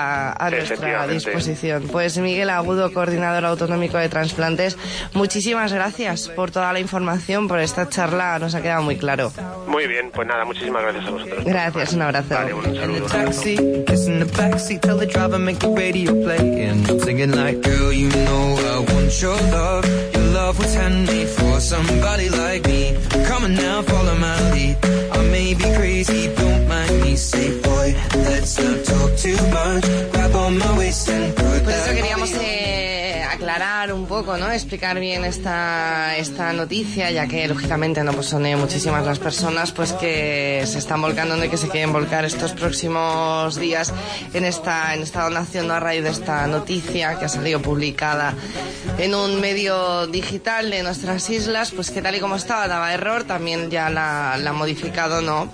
a nuestra disposición. Pues Miguel Agudo, coordinador autonómico de trasplantes, muchísimas gracias por toda la información, por esta charla, nos ha quedado muy claro. Muy bien, pues nada, muchísimas gracias a vosotros. Gracias, un abrazo. Vale, un saludo. In the taxi, kiss in the backseat, tell the driver make the radio play, and I'm singing like, girl, you know I want your love. Your love was handmade for somebody like me. Come on now, follow my lead. I may be crazy, don't mind me. Say, boy, let's not talk too much. Grab on my waist and put Por that eso queríamos on me. aclarar un poco, ¿no? Explicar bien esta noticia, ya que lógicamente no pues son muchísimas las personas pues que se están volcando, ¿no? Y que se quieren volcar estos próximos días en esta donación, ¿no? A raíz de esta noticia que ha salido publicada en un medio digital de nuestras islas, pues que tal y como estaba daba error, también ya la han modificado, ¿no?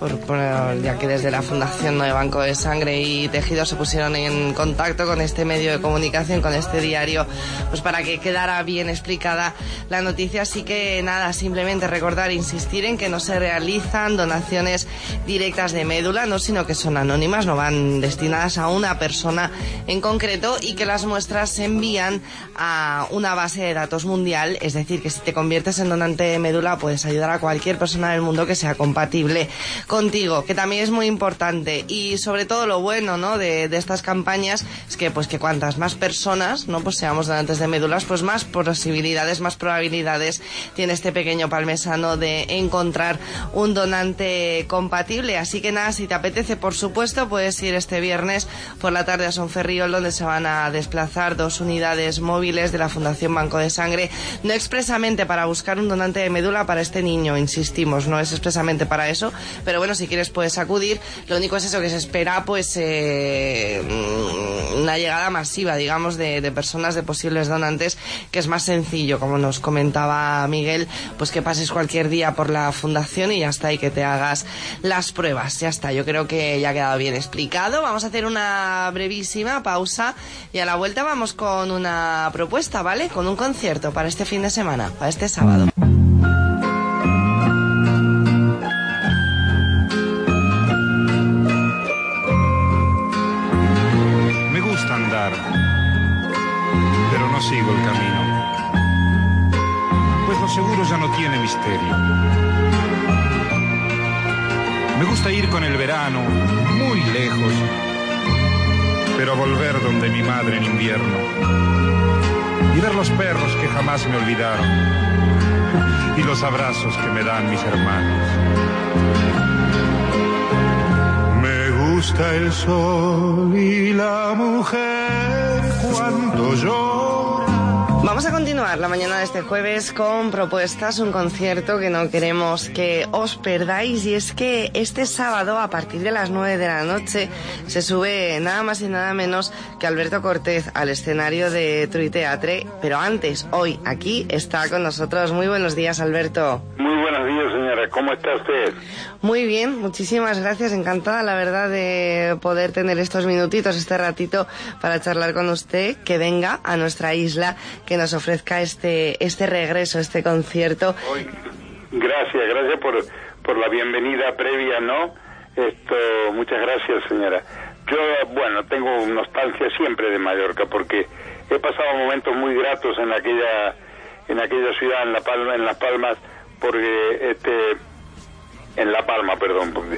Ya que desde la Fundación, ¿no? de Banco de Sangre y Tejidos se pusieron en contacto con este medio de comunicación, con este diario, pues para que quedara bien explicada la noticia. Así que nada, simplemente recordar, insistir en que no se realizan donaciones directas de médula, no, sino que son anónimas, no van destinadas a una persona en concreto, y que las muestras se envían a una base de datos mundial, es decir, que si te conviertes en donante de médula puedes ayudar a cualquier persona del mundo que sea compatible contigo, que también es muy importante. Y sobre todo lo bueno, ¿no? de estas campañas es que pues que cuantas más personas, ¿no? pues seamos donantes de médulas, pues más posibilidades, más probabilidades tiene este pequeño palmesano de encontrar un donante compatible. Así que nada, si te apetece, por supuesto, puedes ir este viernes por la tarde a Sonferriol, donde se van a desplazar 2 unidades móviles de la Fundación Banco de Sangre, no expresamente para buscar un donante de médula para este niño, insistimos, no es expresamente para eso, pero bueno, si quieres puedes acudir. Lo único es eso, que se espera pues una llegada masiva, digamos, de personas, de posibles donantes, que es más sencillo, como nos comentaba Miguel, pues que pases cualquier día por la fundación y ya está, y que te hagas las pruebas, ya está. Yo creo que ya ha quedado bien explicado. Vamos a hacer una brevísima pausa y a la vuelta vamos con una propuesta, ¿vale? Con un concierto para este fin de semana, para este sábado. Me gusta andar, pero no sigo el camino, pues lo seguro ya no tiene misterio. Me gusta ir con el verano muy lejos, pero volver donde mi madre en invierno, y ver los perros que jamás me olvidaron y los abrazos que me dan mis hermanos. Me gusta el sol y la mujer cuando llora. Vamos a continuar la mañana de este jueves con propuestas, un concierto que no queremos que os perdáis, y es que este sábado a partir de las 9 de la noche se sube nada más y nada menos que Alberto Cortés al escenario de True Teatre, pero antes, hoy, aquí está con nosotros. Muy buenos días, Alberto. Muy buenos días, señora. ¿Cómo está usted? Muy bien, muchísimas gracias. Encantada, la verdad, de poder tener estos minutitos, este ratito para charlar con usted, que venga a nuestra isla, que nos ofrezca este regreso, este concierto. Gracias por la bienvenida previa, ¿no? Muchas gracias, señora. Yo, bueno, tengo nostalgia siempre de Mallorca, porque he pasado momentos muy gratos en aquella ciudad, en Las Palmas, porque en La Palma, perdón, porque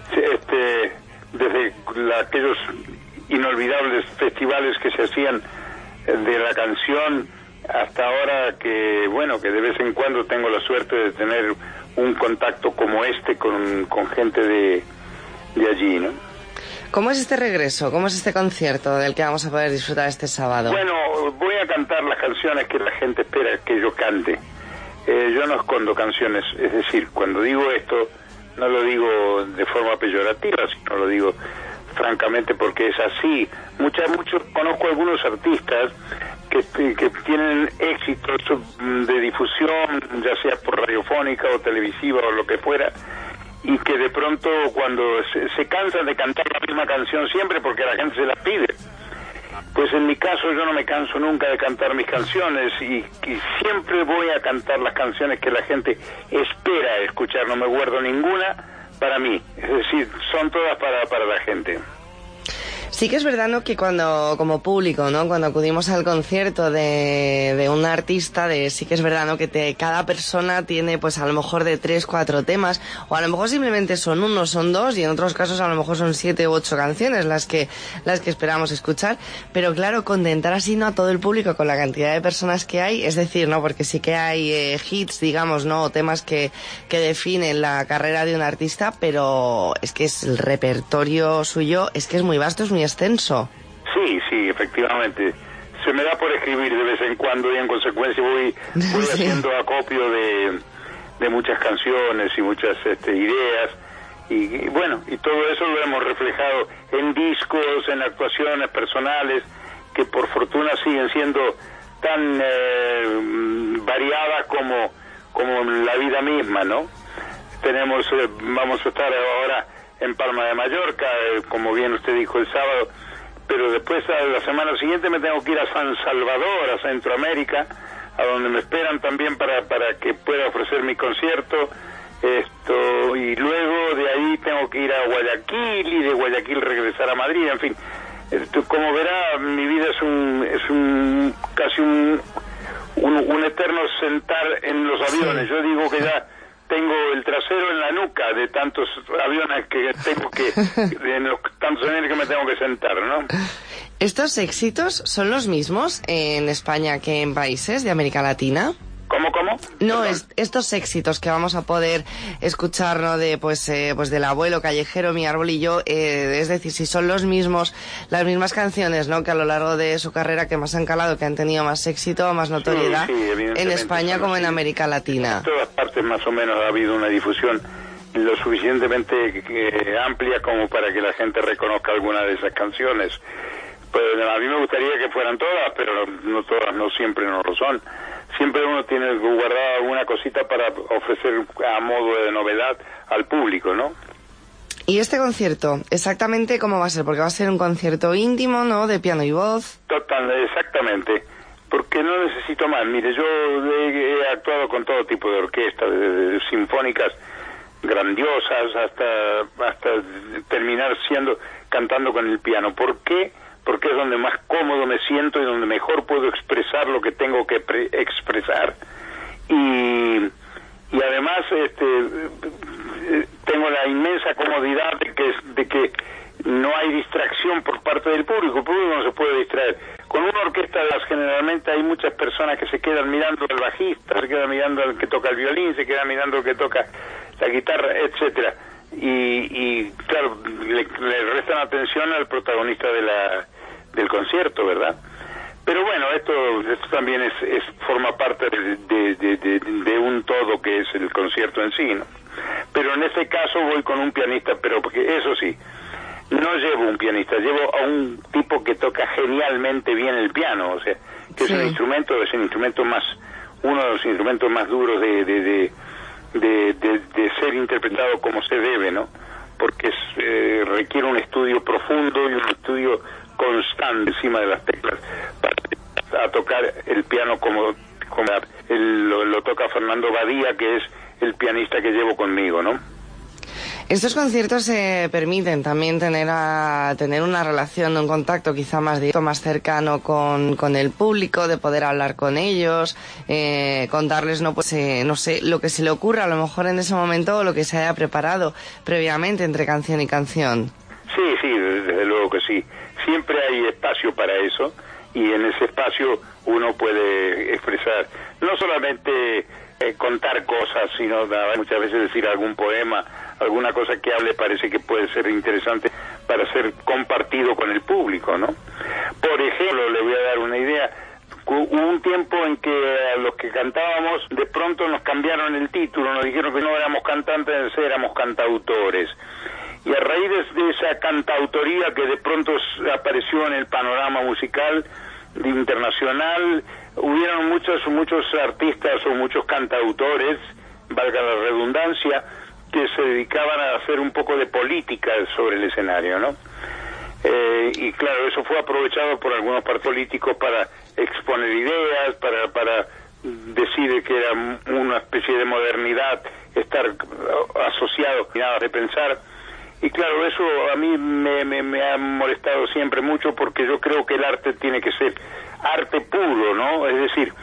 desde aquellos inolvidables festivales que se hacían de la canción hasta ahora, que bueno, que de vez en cuando tengo la suerte de tener un contacto como con gente de allí, ¿no? ¿Cómo es este regreso? ¿Cómo es este concierto del que vamos a poder disfrutar este sábado? Bueno, voy a cantar las canciones que la gente espera que yo cante. Yo no escondo canciones, es decir, cuando digo esto no lo digo de forma peyorativa, sino lo digo francamente, porque es así. Conozco algunos artistas que tienen éxitos de difusión, ya sea por radiofónica o televisiva o lo que fuera, y que de pronto cuando se cansan de cantar la misma canción siempre porque la gente se la pide. Pues en mi caso yo no me canso nunca de cantar mis canciones y siempre voy a cantar las canciones que la gente espera escuchar, no me guardo ninguna para mí, es decir, son todas para la gente. Sí que es verdad, ¿no?, que cuando, como público, ¿no?, cuando acudimos al concierto de un artista, sí que es verdad, ¿no?, que cada persona tiene, pues a lo mejor de 3, 4 temas, o a lo mejor simplemente son 1, son 2, y en otros casos a lo mejor son 7 u 8 canciones las que esperamos escuchar, pero claro, contentar así, ¿no?, a todo el público con la cantidad de personas que hay, es decir, ¿no?, porque sí que hay hits, digamos, ¿no?, o temas que definen la carrera de un artista, pero es que el repertorio suyo es que es muy vasto, es muy extenso. Sí, efectivamente. Se me da por escribir de vez en cuando y en consecuencia voy haciendo acopio de muchas canciones y muchas ideas y bueno, y todo eso lo hemos reflejado en discos, en actuaciones personales que por fortuna siguen siendo tan variadas como la vida misma, ¿no? Vamos a estar ahora en Palma de Mallorca, como bien usted dijo el sábado, pero después a la semana siguiente me tengo que ir a San Salvador, a Centroamérica, a donde me esperan también para que pueda ofrecer mi concierto, y luego de ahí tengo que ir a Guayaquil y de Guayaquil regresar a Madrid, en fin, como verá, mi vida es casi un eterno sentar en los aviones. Yo digo que ya tengo el trasero en la nuca de tantos aviones que tengo de los tantos aviones que me tengo que sentar, ¿no? ¿Estos éxitos son los mismos en España que en países de América Latina? ¿Cómo? No, estos éxitos que vamos a poder escuchar, ¿no?, pues del abuelo callejero, Mi árbol y yo, es decir, si son las mismas canciones, ¿no?, que a lo largo de su carrera que más han calado, que han tenido más éxito, más notoriedad, en España como en América Latina. En todas partes más o menos ha habido una difusión lo suficientemente amplia como para que la gente reconozca alguna de esas canciones. Pues a mí me gustaría que fueran todas, pero no todas, no siempre no lo son. Siempre uno tiene guardada alguna cosita para ofrecer a modo de novedad al público, ¿no? ¿Y este concierto, exactamente cómo va a ser? Porque va a ser un concierto íntimo, ¿no?, de piano y voz. Exactamente, porque no necesito más. Mire, yo he actuado con todo tipo de orquestas, desde sinfónicas grandiosas hasta terminar cantando con el piano. ¿Por qué? Porque es donde más cómodo me siento y donde mejor puedo expresar lo que tengo que expresar. Y además tengo la inmensa comodidad de que no hay distracción por parte del público. El público no se puede distraer. Con una orquesta generalmente hay muchas personas que se quedan mirando al bajista, se quedan mirando al que toca el violín, se quedan mirando al que toca la guitarra, etcétera. Y claro, le restan atención al protagonista del concierto, ¿verdad? Pero bueno, esto también forma parte de un todo que es el concierto en sí, ¿no? Pero en este caso voy con un pianista, pero porque eso sí, no llevo un pianista, llevo a un tipo que toca genialmente bien el piano, o sea, que es un instrumento más, uno de los instrumentos más duros de ser interpretado como se debe, ¿no? Porque requiere un estudio profundo y un estudio constante encima de las teclas para tocar el piano como lo toca Fernando Badía, que es el pianista que llevo conmigo, ¿no? Estos conciertos permiten también tener una relación, un contacto quizá más directo, más cercano con el público, de poder hablar con ellos, contarles, no sé, lo que se le ocurra a lo mejor en ese momento o lo que se haya preparado previamente entre canción y canción. Sí, desde luego que sí. Siempre hay espacio para eso y en ese espacio uno puede expresar, no solamente contar cosas, sino muchas veces decir algún poema, alguna cosa que hable parece que puede ser interesante para ser compartido con el público, ¿no? Por ejemplo, le voy a dar una idea. Hubo un tiempo en que a los que cantábamos de pronto nos cambiaron el título, nos dijeron que no éramos cantantes, éramos cantautores. y a raíz de esa cantautoría que de pronto apareció en el panorama musical internacional, hubieron muchos artistas o muchos cantautores, valga la redundancia, que se dedicaban a hacer un poco de política sobre el escenario, ¿no? Y claro, eso fue aprovechado por algunos partidos políticos para exponer ideas, para decir que era una especie de modernidad estar asociado a nada de pensar. Y claro, eso a mí me ha molestado siempre mucho, porque yo creo que el arte tiene que ser arte puro, ¿no? Es decir,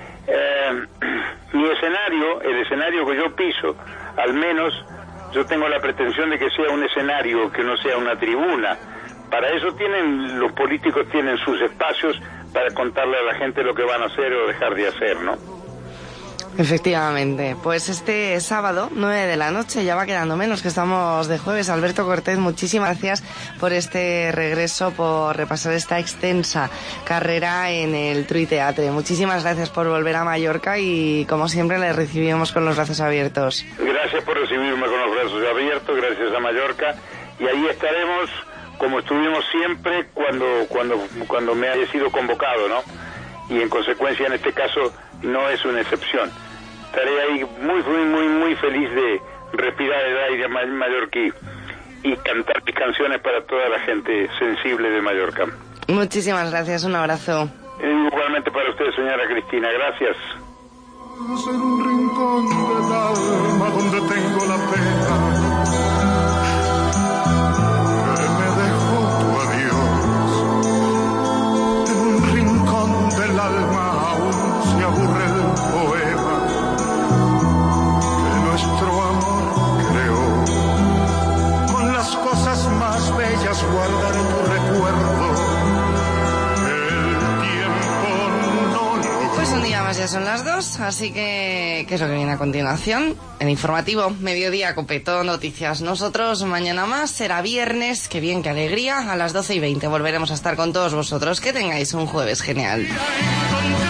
mi escenario, el escenario que yo piso, al menos yo tengo la pretensión de que sea un escenario, que no sea una tribuna. Para eso los políticos tienen sus espacios para contarle a la gente lo que van a hacer o dejar de hacer, ¿no? Efectivamente, pues este sábado, 9 de la noche, ya va quedando menos, que estamos de jueves. Alberto Cortés, muchísimas gracias por este regreso, por repasar esta extensa carrera en el Tui Teatre. Muchísimas gracias por volver a Mallorca y, como siempre, le recibimos con los brazos abiertos. Gracias por recibirme con los brazos abiertos, gracias a Mallorca, y ahí estaremos como estuvimos siempre cuando me haya sido convocado, ¿no? Y en consecuencia, en este caso, no es una excepción. Estaré ahí muy feliz de respirar el aire mallorquí y cantar mis canciones para toda la gente sensible de Mallorca. Muchísimas gracias, un abrazo. Igualmente para usted, señora Cristina, gracias. En un rincón del alma donde tengo la pena que me dejó tu adiós, en un rincón del alma aún se aburre el poema que nuestro amor creó. Con las cosas más bellas guardaré tu recuerdo. El tiempo no lo... Pues un día más ya son las 2, así que ¿qué es lo que viene a continuación? El informativo, Mediodía Cope, todo noticias. Nosotros mañana más, será viernes, qué bien, qué alegría, a las 12:20 volveremos a estar con todos vosotros. Que tengáis un jueves genial.